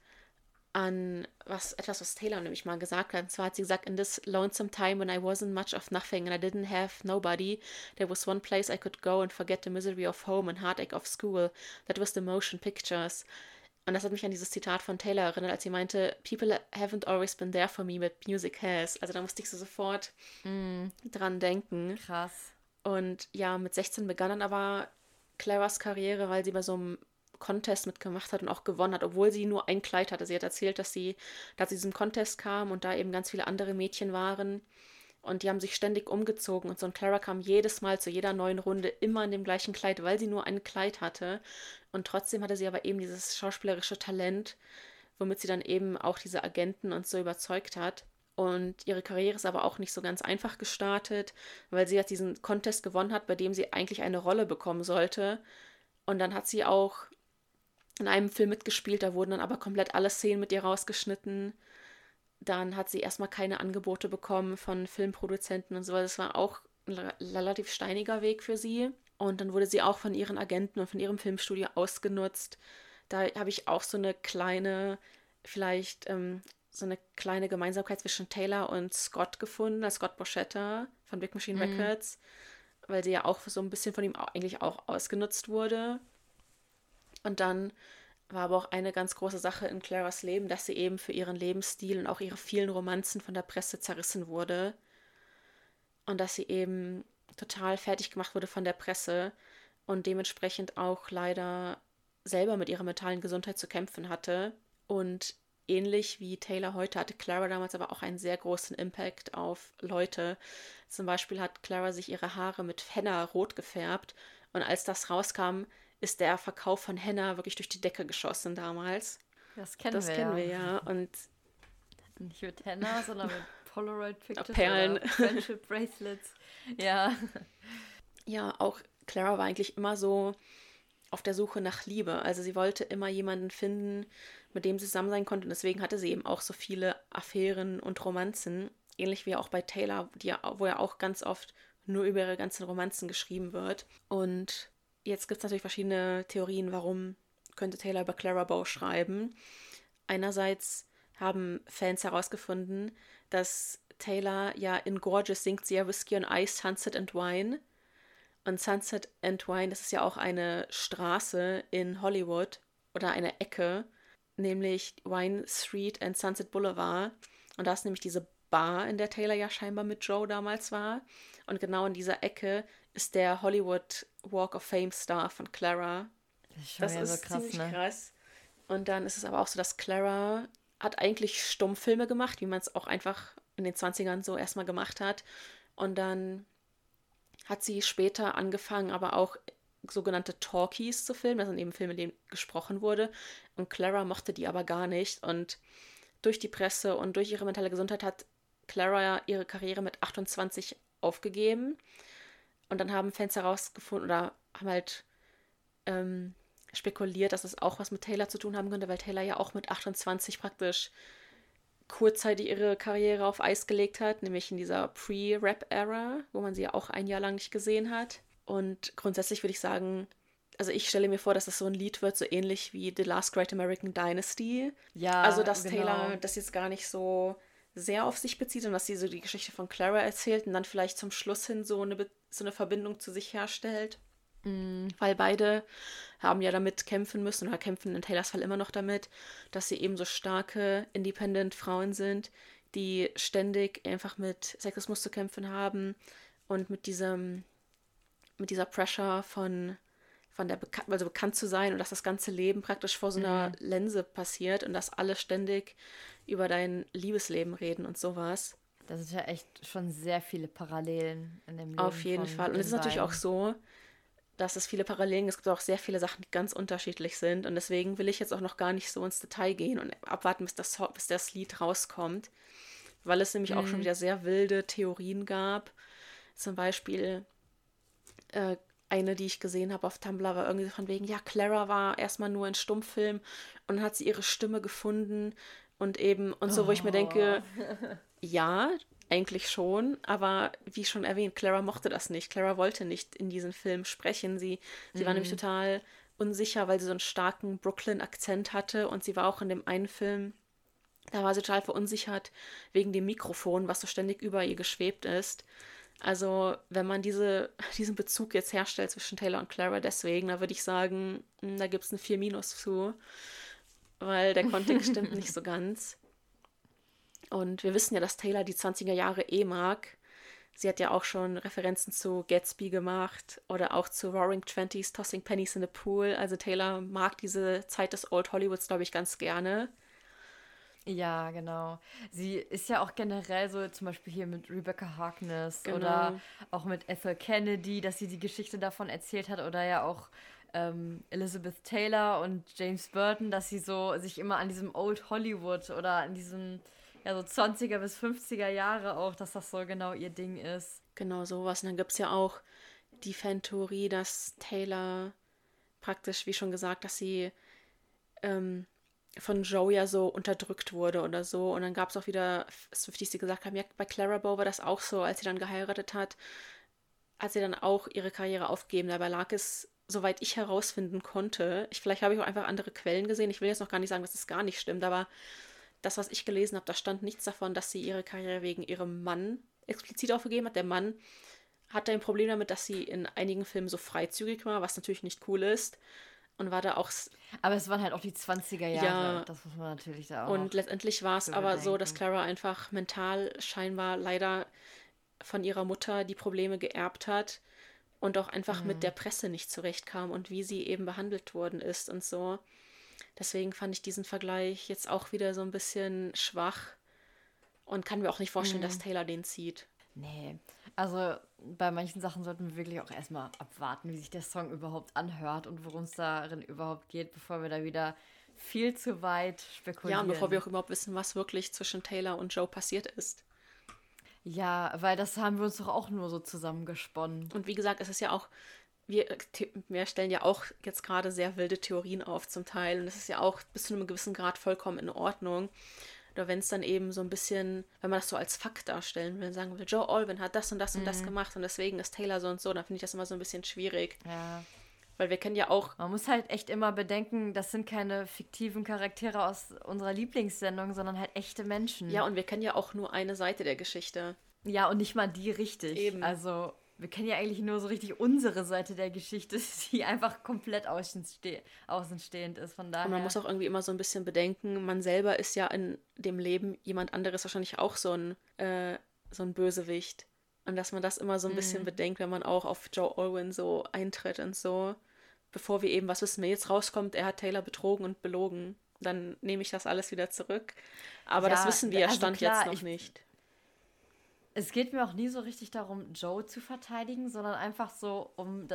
an was Taylor nämlich mal gesagt hat. Und zwar hat sie gesagt, in this lonesome time when I wasn't much of nothing and I didn't have nobody, there was one place I could go and forget the misery of home and heartache of school. That was the motion pictures. Und das hat mich an dieses Zitat von Taylor erinnert, als sie meinte, People haven't always been there for me, but music has. Also da musste ich so sofort Mm, dran denken. krass. Und ja, mit 16 begann dann aber Claras Karriere, weil sie bei so einem Contest mitgemacht hat und auch gewonnen hat, obwohl sie nur ein Kleid hatte. Sie hat erzählt, dass sie zu diesem Contest kam und da eben ganz viele andere Mädchen waren. Und die haben sich ständig umgezogen. Und so ein Clara kam jedes Mal zu jeder neuen Runde immer in dem gleichen Kleid, weil sie nur ein Kleid hatte. Und trotzdem hatte sie aber eben dieses schauspielerische Talent, womit sie dann eben auch diese Agenten und so überzeugt hat. Und ihre Karriere ist aber auch nicht so ganz einfach gestartet, weil sie jetzt diesen Contest gewonnen hat, bei dem sie eigentlich eine Rolle bekommen sollte. Und dann hat sie auch in einem Film mitgespielt, da wurden dann aber komplett alle Szenen mit ihr rausgeschnitten. Dann hat sie erstmal keine Angebote bekommen von Filmproduzenten und so. Das war auch ein relativ steiniger Weg für sie. Und dann wurde sie auch von ihren Agenten und von ihrem Filmstudio ausgenutzt. Da habe ich auch so eine kleine, vielleicht so eine kleine Gemeinsamkeit zwischen Taylor und Scott gefunden, als Scott Borchetta von Big Machine Mm. Records, weil sie ja auch so ein bisschen von ihm eigentlich auch ausgenutzt wurde. Und dann war aber auch eine ganz große Sache in Claras Leben, dass sie eben für ihren Lebensstil und auch ihre vielen Romanzen von der Presse zerrissen wurde. Und dass sie eben total fertig gemacht wurde von der Presse und dementsprechend auch leider selber mit ihrer mentalen Gesundheit zu kämpfen hatte. Und ähnlich wie Taylor heute hatte Clara damals aber auch einen sehr großen Impact auf Leute. Zum Beispiel hat Clara sich ihre Haare mit Henna rot gefärbt und als das rauskam, ist der Verkauf von Henna wirklich durch die Decke geschossen damals. Das kennen Das wir kennen ja. wir ja. Und Nicht mit Henna, sondern mit Polaroid Pictures Perlen. oder Friendship Bracelets. Ja. Ja, auch Clara war eigentlich immer so auf der Suche nach Liebe. Also sie wollte immer jemanden finden, mit dem sie zusammen sein konnte. Und deswegen hatte sie eben auch so viele Affären und Romanzen. Ähnlich wie auch bei Taylor, wo ja auch ganz oft nur über ihre ganzen Romanzen geschrieben wird. Und jetzt gibt es natürlich verschiedene Theorien, warum könnte Taylor über Clara Bow schreiben. Einerseits haben Fans herausgefunden, dass Taylor ja in Gorgeous singt sie ja Whiskey on Ice, Sunset and Wine. Und Sunset and Wine, das ist ja auch eine Straße in Hollywood oder eine Ecke nämlich Wine Street and Sunset Boulevard. Und da ist nämlich diese Bar, in der Taylor ja scheinbar mit Joe damals war. Und genau in dieser Ecke ist der Hollywood Walk of Fame Star von Clara. Das ist so krass, ziemlich ne? krass. Und dann ist es aber auch so, dass Clara hat eigentlich Stummfilme gemacht, wie man es auch einfach in den 20ern so erstmal gemacht hat. Und dann hat sie später angefangen, aber auch sogenannte Talkies zu filmen. Das sind eben Filme, in denen gesprochen wurde. Und Clara mochte die aber gar nicht. Und durch die Presse und durch ihre mentale Gesundheit hat Clara ihre Karriere mit 28 aufgegeben. Und dann haben Fans herausgefunden oder haben halt spekuliert, dass es auch was mit Taylor zu tun haben könnte, weil Taylor ja auch mit 28 praktisch kurzzeitig ihre Karriere auf Eis gelegt hat, nämlich in dieser Pre-Rap-Era, wo man sie ja auch ein Jahr lang nicht gesehen hat. Und grundsätzlich würde ich sagen, also ich stelle mir vor, dass das so ein Lied wird, so ähnlich wie The Last Great American Dynasty. Ja, also, dass genau. Taylor das jetzt gar nicht so sehr auf sich bezieht und dass sie so die Geschichte von Clara erzählt und dann vielleicht zum Schluss hin so eine Verbindung zu sich herstellt. Weil beide haben ja damit kämpfen müssen oder kämpfen in Taylors Fall immer noch damit, dass sie eben so starke Independent-Frauen sind, die ständig einfach mit Sexismus zu kämpfen haben und mit dieser Pressure von der also bekannt zu sein und dass das ganze Leben praktisch vor so einer Linse passiert und dass alle ständig über dein Liebesleben reden und sowas. Das ist ja echt schon sehr viele Parallelen in dem Leben. Auf jeden von Fall. Und den es ist natürlich beiden. auch so, dass es viele Parallelen gibt. Es gibt auch sehr viele Sachen, die ganz unterschiedlich sind. Und deswegen will ich jetzt auch noch gar nicht so ins Detail gehen und abwarten, bis das Lied rauskommt. Weil es nämlich auch schon wieder sehr wilde Theorien gab. Zum Beispiel eine, die ich gesehen habe auf Tumblr, war irgendwie so von wegen, ja, Clara war erstmal nur in Stummfilm und dann hat sie ihre Stimme gefunden und eben, und so, wo ich mir denke, ja, eigentlich schon, aber wie schon erwähnt, Clara mochte das nicht. Clara wollte nicht in diesen Film sprechen. Sie war nämlich total unsicher, weil sie so einen starken Brooklyn-Akzent hatte und sie war auch in dem einen Film, da war sie total verunsichert wegen dem Mikrofon, was so ständig über ihr geschwebt ist. Also, wenn man diesen Bezug jetzt herstellt zwischen Taylor und Clara deswegen, da würde ich sagen, da gibt es eine 4- zu, weil der Kontext stimmt nicht so ganz. Und wir wissen ja, dass Taylor die 20er Jahre mag. Sie hat ja auch schon Referenzen zu Gatsby gemacht oder auch zu Roaring Twenties, Tossing Pennies in the Pool. Also Taylor mag diese Zeit des Old Hollywoods, glaube ich, ganz gerne. Ja, genau. Sie ist ja auch generell so, zum Beispiel hier mit Rebecca Harkness Genau. oder auch mit Ethel Kennedy, dass sie die Geschichte davon erzählt hat oder ja auch Elizabeth Taylor und James Burton, dass sie so sich immer an diesem Old Hollywood oder an diesem, ja, so 20er bis 50er Jahre auch, dass das so genau ihr Ding ist. Genau sowas. Und dann gibt es ja auch die Fantheorie, dass Taylor praktisch, wie schon gesagt, dass sie von Joe ja so unterdrückt wurde oder so. Und dann gab es auch wieder Swifties, die gesagt haben, ja, bei Clara Bow war das auch so, als sie dann geheiratet hat, hat sie dann auch ihre Karriere aufgegeben. Dabei lag es, soweit ich herausfinden konnte, vielleicht habe ich auch einfach andere Quellen gesehen, ich will jetzt noch gar nicht sagen, dass es gar nicht stimmt, aber das, was ich gelesen habe, da stand nichts davon, dass sie ihre Karriere wegen ihrem Mann explizit aufgegeben hat. Der Mann hatte ein Problem damit, dass sie in einigen Filmen so freizügig war, was natürlich nicht cool ist. Und war da auch. Aber es waren halt auch die 20er Jahre, ja, das muss man natürlich da auch. Und letztendlich war es aber so, dass Clara einfach mental scheinbar leider von ihrer Mutter die Probleme geerbt hat und auch einfach mit der Presse nicht zurechtkam und wie sie eben behandelt worden ist und so. Deswegen fand ich diesen Vergleich jetzt auch wieder so ein bisschen schwach und kann mir auch nicht vorstellen, dass Taylor den zieht. Nee, also bei manchen Sachen sollten wir wirklich auch erstmal abwarten, wie sich der Song überhaupt anhört und worum es darin überhaupt geht, bevor wir da wieder viel zu weit spekulieren. Ja, und bevor wir auch überhaupt wissen, was wirklich zwischen Taylor und Joe passiert ist. Ja, weil das haben wir uns doch auch nur so zusammengesponnen. Und wie gesagt, es ist ja auch, wir stellen ja auch jetzt gerade sehr wilde Theorien auf zum Teil und das ist ja auch bis zu einem gewissen Grad vollkommen in Ordnung. Oder wenn es dann eben so ein bisschen, wenn man das so als Fakt darstellen will, sagen will, Joe Alwyn hat das und das und das gemacht und deswegen ist Taylor so und so, dann finde ich das immer so ein bisschen schwierig. Ja. Weil wir kennen ja auch... Man muss halt echt immer bedenken, das sind keine fiktiven Charaktere aus unserer Lieblingssendung, sondern halt echte Menschen. Ja, und wir kennen ja auch nur eine Seite der Geschichte. Ja, und nicht mal die richtig. Eben. Also wir kennen ja eigentlich nur so richtig unsere Seite der Geschichte, die einfach komplett außenstehend ist. Von Und man daher. muss auch irgendwie immer so ein bisschen bedenken, man selber ist ja in dem Leben jemand anderes wahrscheinlich auch so ein Bösewicht. Und dass man das immer so ein bisschen bedenkt, wenn man auch auf Joe Alwyn so eintritt und so. Bevor wir eben, was wissen wir, jetzt rauskommt, er hat Taylor betrogen und belogen. Dann nehme ich das alles wieder zurück. Aber das Ja, wissen wir ja also Stand jetzt klar, noch nicht. es geht mir auch nie so richtig darum, Joe zu verteidigen, sondern einfach so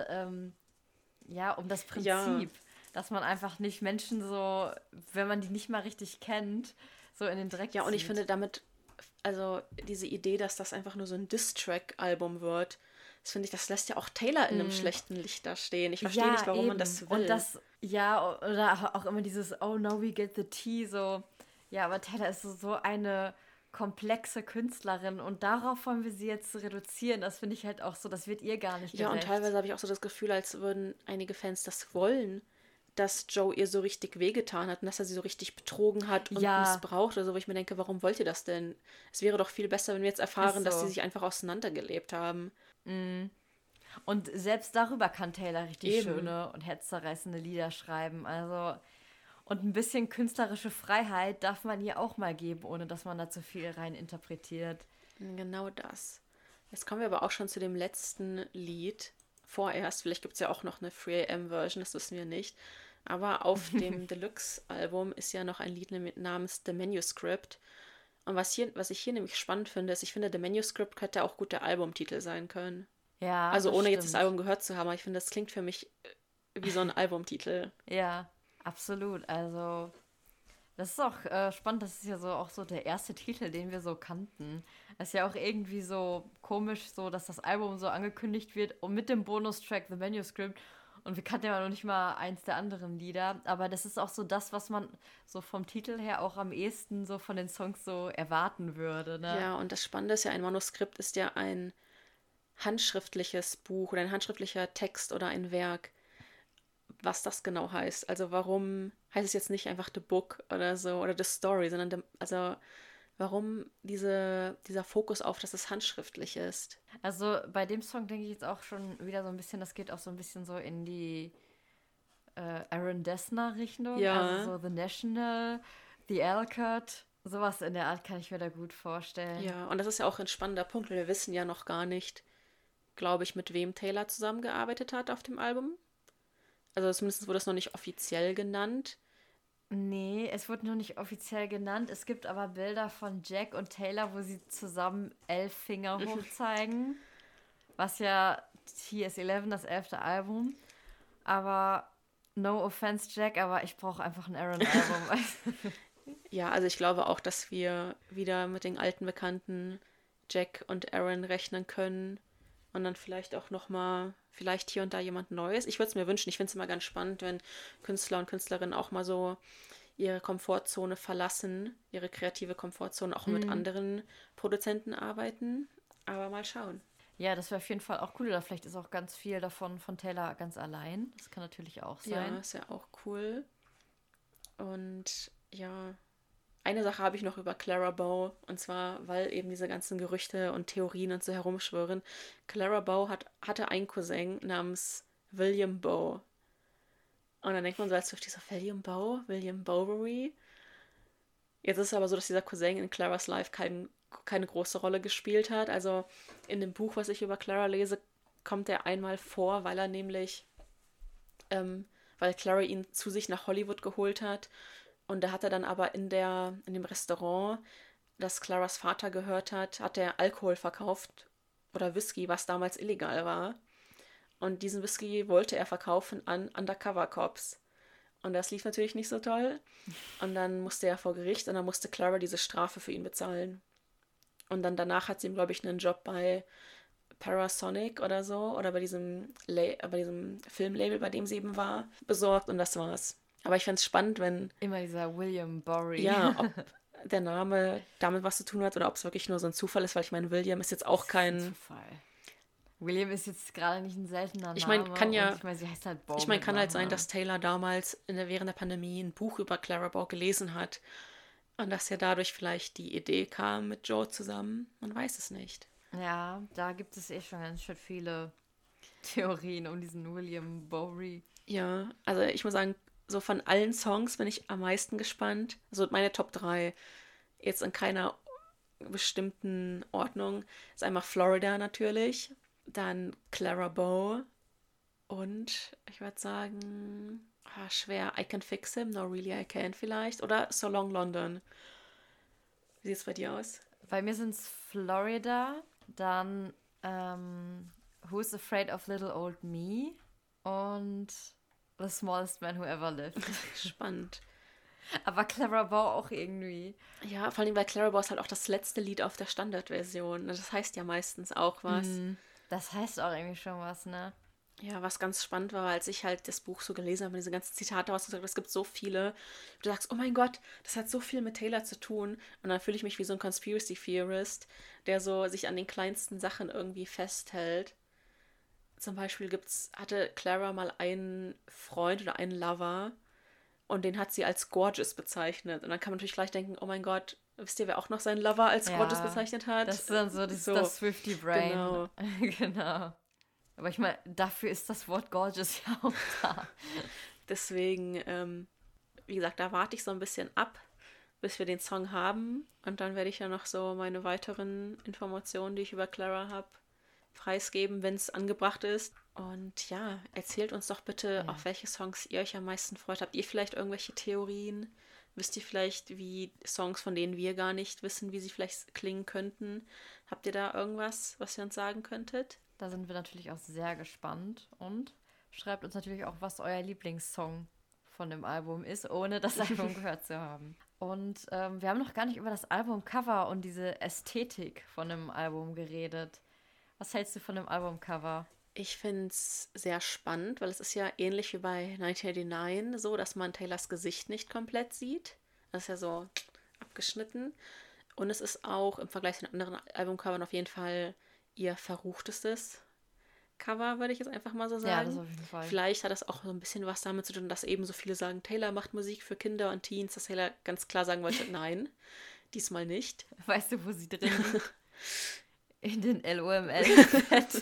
ja, um das Ja, Prinzip, dass man einfach nicht Menschen so, wenn man die nicht mal richtig kennt, so in den Dreck ja, und ich zieht. finde damit, also diese Idee, dass das einfach nur so ein Diss-Track-Album wird, das finde ich, das lässt ja auch Taylor in einem schlechten Licht da stehen. Ich verstehe nicht, Ja, warum man eben. das Und will. das, ja, oder auch immer dieses Oh no, we get the tea, so. Ja, aber Taylor ist so eine komplexe Künstlerin und darauf wollen wir sie jetzt reduzieren. Das finde ich halt auch so, das wird ihr gar nicht Ja, und gerecht. teilweise habe ich auch so das Gefühl, als würden einige Fans das wollen, dass Joe ihr so richtig wehgetan hat und dass er sie so richtig betrogen hat und Ja, missbraucht oder so, wo ich mir denke, warum wollt ihr das denn? Es wäre doch viel besser, wenn wir jetzt ist erfahren, dass sie so. sich einfach auseinandergelebt haben. Und selbst darüber kann Taylor richtig Eben. schöne und herzzerreißende Lieder schreiben. Also, und ein bisschen künstlerische Freiheit darf man ihr auch mal geben, ohne dass man da zu viel rein interpretiert. Genau das. Jetzt kommen wir aber auch schon zu dem letzten Lied. Vorerst, vielleicht gibt es ja auch noch eine 3AM-Version, das wissen wir nicht. Aber auf dem Deluxe-Album ist ja noch ein Lied namens The Manuscript. Und was ich hier nämlich spannend finde, ist, ich finde, The Manuscript hätte auch gut der Albumtitel sein können. Ja, Also das ohne jetzt das stimmt. Album gehört zu haben, aber ich finde, das klingt für mich wie so ein Albumtitel. Ja, absolut. Also, das ist auch spannend. Das ist ja so auch so der erste Titel, den wir so kannten. Das ist ja auch irgendwie so komisch, so dass das Album so angekündigt wird und mit dem Bonustrack The Manuscript. Und wir kannten ja noch nicht mal eins der anderen Lieder. Aber das ist auch so das, was man so vom Titel her auch am ehesten so von den Songs so erwarten würde, ne? Ja, und das Spannende ist ja, ein Manuskript ist ja ein handschriftliches Buch oder ein handschriftlicher Text oder ein Werk. Was das genau heißt. Also warum heißt es jetzt nicht einfach The Book oder so oder The Story, sondern also warum dieser Fokus auf, dass es handschriftlich ist. Also bei dem Song denke ich jetzt auch schon wieder so ein bisschen, das geht auch so ein bisschen so in die Aaron Dessner-Richtung. Also Ja, so The National, The Alcott, sowas in der Art kann ich mir da gut vorstellen. ja, und das ist ja auch ein spannender Punkt, weil wir wissen ja noch gar nicht, glaube ich, mit wem Taylor zusammengearbeitet hat auf dem Album. Also zumindest wurde es noch nicht offiziell genannt. Nee, es wurde noch nicht offiziell genannt. Es gibt aber Bilder von Jack und Taylor, wo sie zusammen 11 Finger hochzeigen. Was ja TS11, das 11. Album. Aber no offense, Jack, aber ich brauche einfach ein Aaron-Album. Ja, also ich glaube auch, dass wir wieder mit den alten Bekannten Jack und Aaron rechnen können und dann vielleicht auch noch mal vielleicht hier und da jemand Neues. Ich würde es mir wünschen. Ich finde es immer ganz spannend, wenn Künstler und Künstlerinnen auch mal so ihre Komfortzone verlassen, ihre kreative Komfortzone auch mit anderen Produzenten arbeiten. Aber mal schauen. Ja, das wäre auf jeden Fall auch cool. Oder vielleicht ist auch ganz viel davon von Taylor ganz allein. Das kann natürlich auch Ja, sein. ist ja auch cool. Und ja, eine Sache habe ich noch über Clara Bow, und zwar, weil eben diese ganzen Gerüchte und Theorien und so herumschwirren. Clara Bow hatte einen Cousin namens William Bow. Und dann denkt man so als auf dieser William Bow, William Bowry. Jetzt ist es aber so, dass dieser Cousin in Claras Life keine große Rolle gespielt hat. Also in dem Buch, was ich über Clara lese, kommt er einmal vor, weil er nämlich, weil Clara ihn zu sich nach Hollywood geholt hat. Und da hat er dann aber in dem Restaurant, das Claras Vater gehört hat er Alkohol verkauft oder Whisky, was damals illegal war. Und diesen Whisky wollte er verkaufen an Undercover Cops. Und das lief natürlich nicht so toll. Und dann musste er vor Gericht und dann musste Clara diese Strafe für ihn bezahlen. Und dann danach hat sie ihm, glaube ich, einen Job bei Parasonic oder so oder bei diesem Filmlabel, bei dem sie eben war, besorgt und das war's. Aber ich fände es spannend, wenn, Immer dieser William Bory. ja, ob der Name damit was zu tun hat oder ob es wirklich nur so ein Zufall ist, weil ich meine, William ist jetzt auch Das ist ein kein. Zufall. William ist jetzt gerade nicht ein seltener Ich meine, Name und ich meine, sie heißt halt Bow ich meine, mit kann halt sein, Nachnamen. dass Taylor damals während der Pandemie ein Buch über Clara Bow gelesen hat und dass ja dadurch vielleicht die Idee kam mit Joe zusammen. Man weiß es nicht. Ja, da gibt es schon ganz schön viele Theorien um diesen William Bowery. Ja, also ich muss sagen, so von allen Songs bin ich am meisten gespannt. Also meine Top 3 jetzt in keiner bestimmten Ordnung ist einmal Florida natürlich, dann Clara Bow und ich würde sagen, schwer, I Can Fix Him, No Really I Can vielleicht oder So Long London. Wie sieht es bei dir aus? Bei mir sind es Florida, dann Who's Afraid of Little Old Me und The Smallest Man Who Ever Lived. Spannend. Aber Clara Bow auch irgendwie. Ja, vor allem bei Clara Bow ist halt auch das letzte Lied auf der Standardversion. Das heißt ja meistens auch was. Das heißt auch irgendwie schon was, ne? Ja, was ganz spannend war, als ich halt das Buch so gelesen habe, diese ganzen Zitate ausgesagt, es gibt so viele. Du sagst, oh mein Gott, das hat so viel mit Taylor zu tun. Und dann fühle ich mich wie so ein Conspiracy Theorist, der so sich an den kleinsten Sachen irgendwie festhält. Zum Beispiel hatte Clara mal einen Freund oder einen Lover und den hat sie als gorgeous bezeichnet. Und dann kann man natürlich gleich denken, oh mein Gott, wisst ihr, wer auch noch seinen Lover als gorgeous Ja, bezeichnet hat? das ist dann so, So, das Swifty Brain. genau. Genau. Aber ich meine, dafür ist das Wort gorgeous ja auch da. Deswegen, wie gesagt, da warte ich so ein bisschen ab, bis wir den Song haben. Und dann werde ich ja noch so meine weiteren Informationen, die ich über Clara habe, preisgeben, wenn es angebracht ist. Und ja, erzählt uns doch bitte, Ja. auf welche Songs ihr euch am meisten freut. Habt ihr vielleicht irgendwelche Theorien? Wisst ihr vielleicht, wie Songs, von denen wir gar nicht wissen, wie sie vielleicht klingen könnten? Habt ihr da irgendwas, was ihr uns sagen könntet? Da sind wir natürlich auch sehr gespannt. Und schreibt uns natürlich auch, was euer Lieblingssong von dem Album ist, ohne das Album gehört zu haben. Und wir haben noch gar nicht über das Albumcover und diese Ästhetik von dem Album geredet. Was hältst du von dem Albumcover? Ich finde es sehr spannend, weil es ist ja ähnlich wie bei 1989 so, dass man Taylors Gesicht nicht komplett sieht. Das ist ja so abgeschnitten. Und es ist auch im Vergleich zu den anderen Albumcovern auf jeden Fall ihr verruchtestes Cover, würde ich jetzt einfach mal so Ja, das sagen. auf jeden Fall. Vielleicht hat das auch so ein bisschen was damit zu tun, dass eben so viele sagen, Taylor macht Musik für Kinder und Teens, dass Taylor ganz klar sagen wollte, nein, diesmal nicht. Weißt du, wo sie drin liegt? In den LOML-Fett.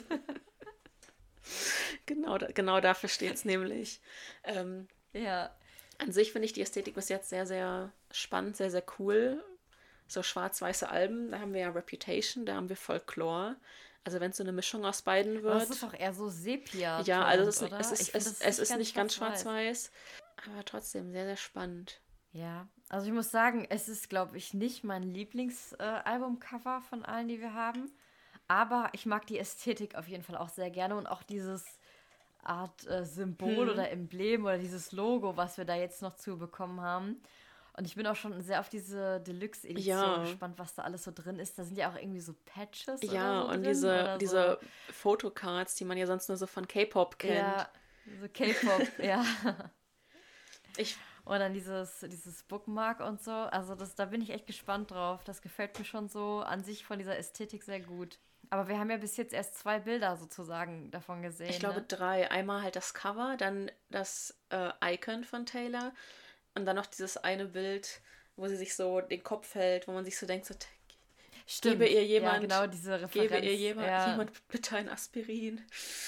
Genau dafür steht es nämlich. Ja. An sich finde ich die Ästhetik bis jetzt sehr, sehr spannend, sehr, sehr cool. So schwarz-weiße Alben, da haben wir ja Reputation, da haben wir Folklore. Also wenn es so eine Mischung aus beiden Aber es wird. ist doch eher so sepia Ja, also oder? es ist nicht ganz schwarz-weiß, aber trotzdem sehr, sehr spannend. Ja, also ich muss sagen, es ist, glaube ich, nicht mein Lieblingsalbumcover von allen, die wir haben. Aber ich mag die Ästhetik auf jeden Fall auch sehr gerne und auch dieses Art Symbol oder Emblem oder dieses Logo, was wir da jetzt noch zu bekommen haben. Und ich bin auch schon sehr auf diese Deluxe-Edition Ja. gespannt, was da alles so drin ist. Da sind ja auch irgendwie so Patches Ja, oder so und drin oder diese Fotocards, die man ja sonst nur so von K-Pop kennt. Ja, so K-Pop, ja. Ich, Und dann dieses Bookmark und so. Also da bin ich echt gespannt drauf. Das gefällt mir schon so an sich von dieser Ästhetik sehr gut. Aber wir haben ja bis jetzt erst 2 Bilder sozusagen davon gesehen. ich glaube ne? 3. Einmal halt das Cover, dann das Icon von Taylor und dann noch dieses eine Bild, wo sie sich so den Kopf hält, wo man sich so denkt, so, Stimmt. gebe ihr Ja, genau, diese Referenz. gebe ihr ja. jemand bitte ein Aspirin.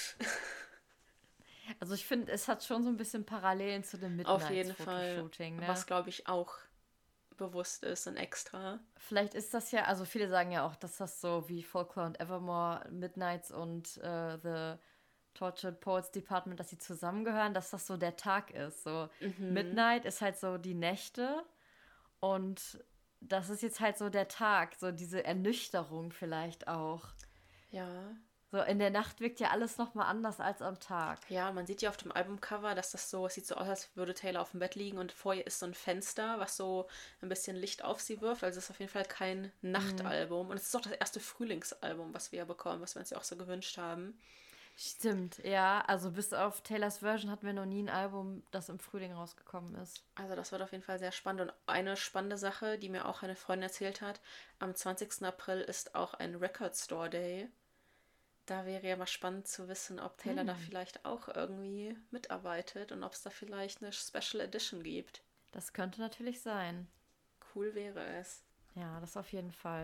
Also ich finde, es hat schon so ein bisschen Parallelen zu dem Auf jeden Fall. Midnights-Fotoshooting. Ne? Was, glaube ich, auch bewusst ist und extra. Vielleicht ist das ja, also viele sagen ja auch, dass das so wie Folklore und Evermore, Midnights und The Tortured Poets Department, dass sie zusammengehören, dass das so der Tag ist. So Midnight ist halt so die Nächte und das ist jetzt halt so der Tag, so diese Ernüchterung vielleicht auch. Ja. So in der Nacht wirkt ja alles nochmal anders als am Tag. Ja, man sieht ja auf dem Albumcover, dass das so, es sieht so aus, als würde Taylor auf dem Bett liegen und vor ihr ist so ein Fenster, was so ein bisschen Licht auf sie wirft. Also es ist auf jeden Fall kein Nachtalbum. Und es ist auch das erste Frühlingsalbum, was wir ja bekommen, was wir uns ja auch so gewünscht haben. Stimmt, ja. Also bis auf Taylors Version hatten wir noch nie ein Album, das im Frühling rausgekommen ist. Also das wird auf jeden Fall sehr spannend. Und eine spannende Sache, die mir auch eine Freundin erzählt hat, am 20. April ist auch ein Record Store Day. Da wäre ja mal spannend zu wissen, ob Taylor da vielleicht auch irgendwie mitarbeitet und ob es da vielleicht eine Special Edition gibt. Das könnte natürlich sein. Cool wäre es. Ja, das auf jeden Fall.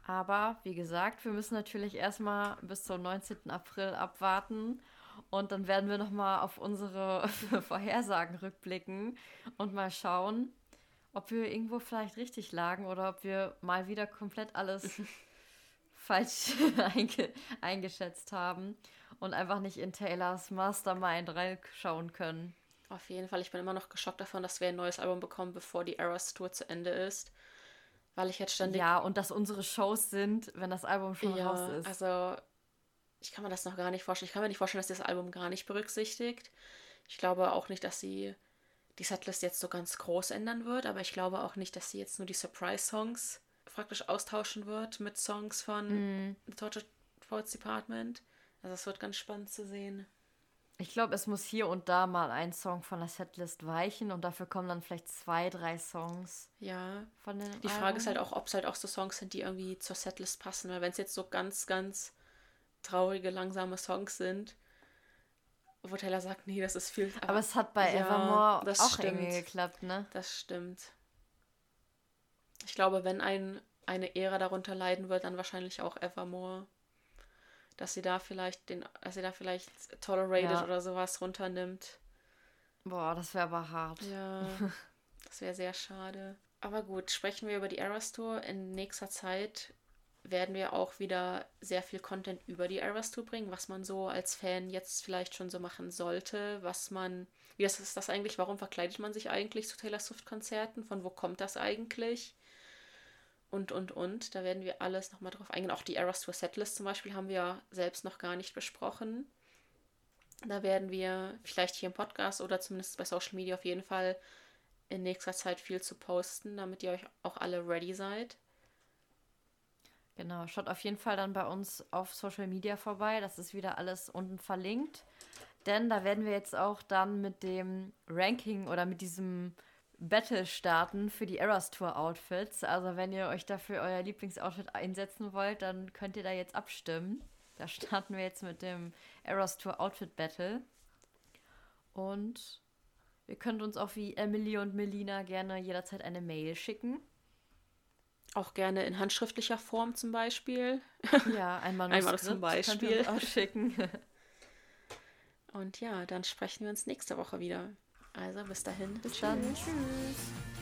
Aber wie gesagt, wir müssen natürlich erstmal bis zum 19. April abwarten. Und dann werden wir nochmal auf unsere Vorhersagen rückblicken und mal schauen, ob wir irgendwo vielleicht richtig lagen oder ob wir mal wieder komplett alles falsch eingeschätzt haben und einfach nicht in Taylors Mastermind reinschauen können. Auf jeden Fall, ich bin immer noch geschockt davon, dass wir ein neues Album bekommen, bevor die Eras Tour zu Ende ist. Weil ich jetzt ständig. Ja, und dass unsere Shows sind, wenn das Album schon raus Ja, ist. also ich kann mir das noch gar nicht vorstellen. Ich kann mir nicht vorstellen, dass sie das Album gar nicht berücksichtigt. Ich glaube auch nicht, dass sie die Setlist jetzt so ganz groß ändern wird, aber ich glaube auch nicht, dass sie jetzt nur die Surprise-Songs praktisch austauschen wird mit Songs von The Torture Poets Department. Also es wird ganz spannend zu sehen. Ich glaube, es muss hier und da mal ein Song von der Setlist weichen und dafür kommen dann vielleicht 2, 3 Songs Ja. von den Die Frage ist halt Album. auch, ob es halt auch so Songs sind, die irgendwie zur Setlist passen. Weil wenn es jetzt so ganz, ganz traurige, langsame Songs sind, wo Taylor sagt, nee, das ist viel. Aber es hat bei ja, Evermore das auch stimmt. irgendwie geklappt, ne? Das stimmt. Ich glaube, wenn eine Ära darunter leiden wird, dann wahrscheinlich auch Evermore. Dass sie da vielleicht Tolerated Ja. oder sowas runternimmt. Boah, das wäre aber hart. Ja, das wäre sehr schade. Aber gut, sprechen wir über die Eras Tour. In nächster Zeit werden wir auch wieder sehr viel Content über die Eras Tour bringen, was man so als Fan jetzt vielleicht schon so machen sollte, wie ist das eigentlich, warum verkleidet man sich eigentlich zu Taylor Swift-Konzerten, von wo kommt das eigentlich? Und. Da werden wir alles nochmal drauf eingehen. Auch die Eras Tour Setlist zum Beispiel haben wir ja selbst noch gar nicht besprochen. Da werden wir vielleicht hier im Podcast oder zumindest bei Social Media auf jeden Fall in nächster Zeit viel zu posten, damit ihr euch auch alle ready seid. Genau, schaut auf jeden Fall dann bei uns auf Social Media vorbei. Das ist wieder alles unten verlinkt. Denn da werden wir jetzt auch dann mit dem Ranking oder mit diesem Battle starten für die Eras Tour Outfits. Also wenn ihr euch dafür euer Lieblingsoutfit einsetzen wollt, dann könnt ihr da jetzt abstimmen. Da starten wir jetzt mit dem Eras Tour Outfit Battle. Und ihr könnt uns auch wie Emily und Melina gerne jederzeit eine Mail schicken. Auch gerne in handschriftlicher Form zum Beispiel. Ja, ein Einmal zum Manuskript könnt ihr Beispiel. uns auch schicken. Und ja, dann sprechen wir uns nächste Woche wieder. Also bis dahin. Bis dann. Tschüss.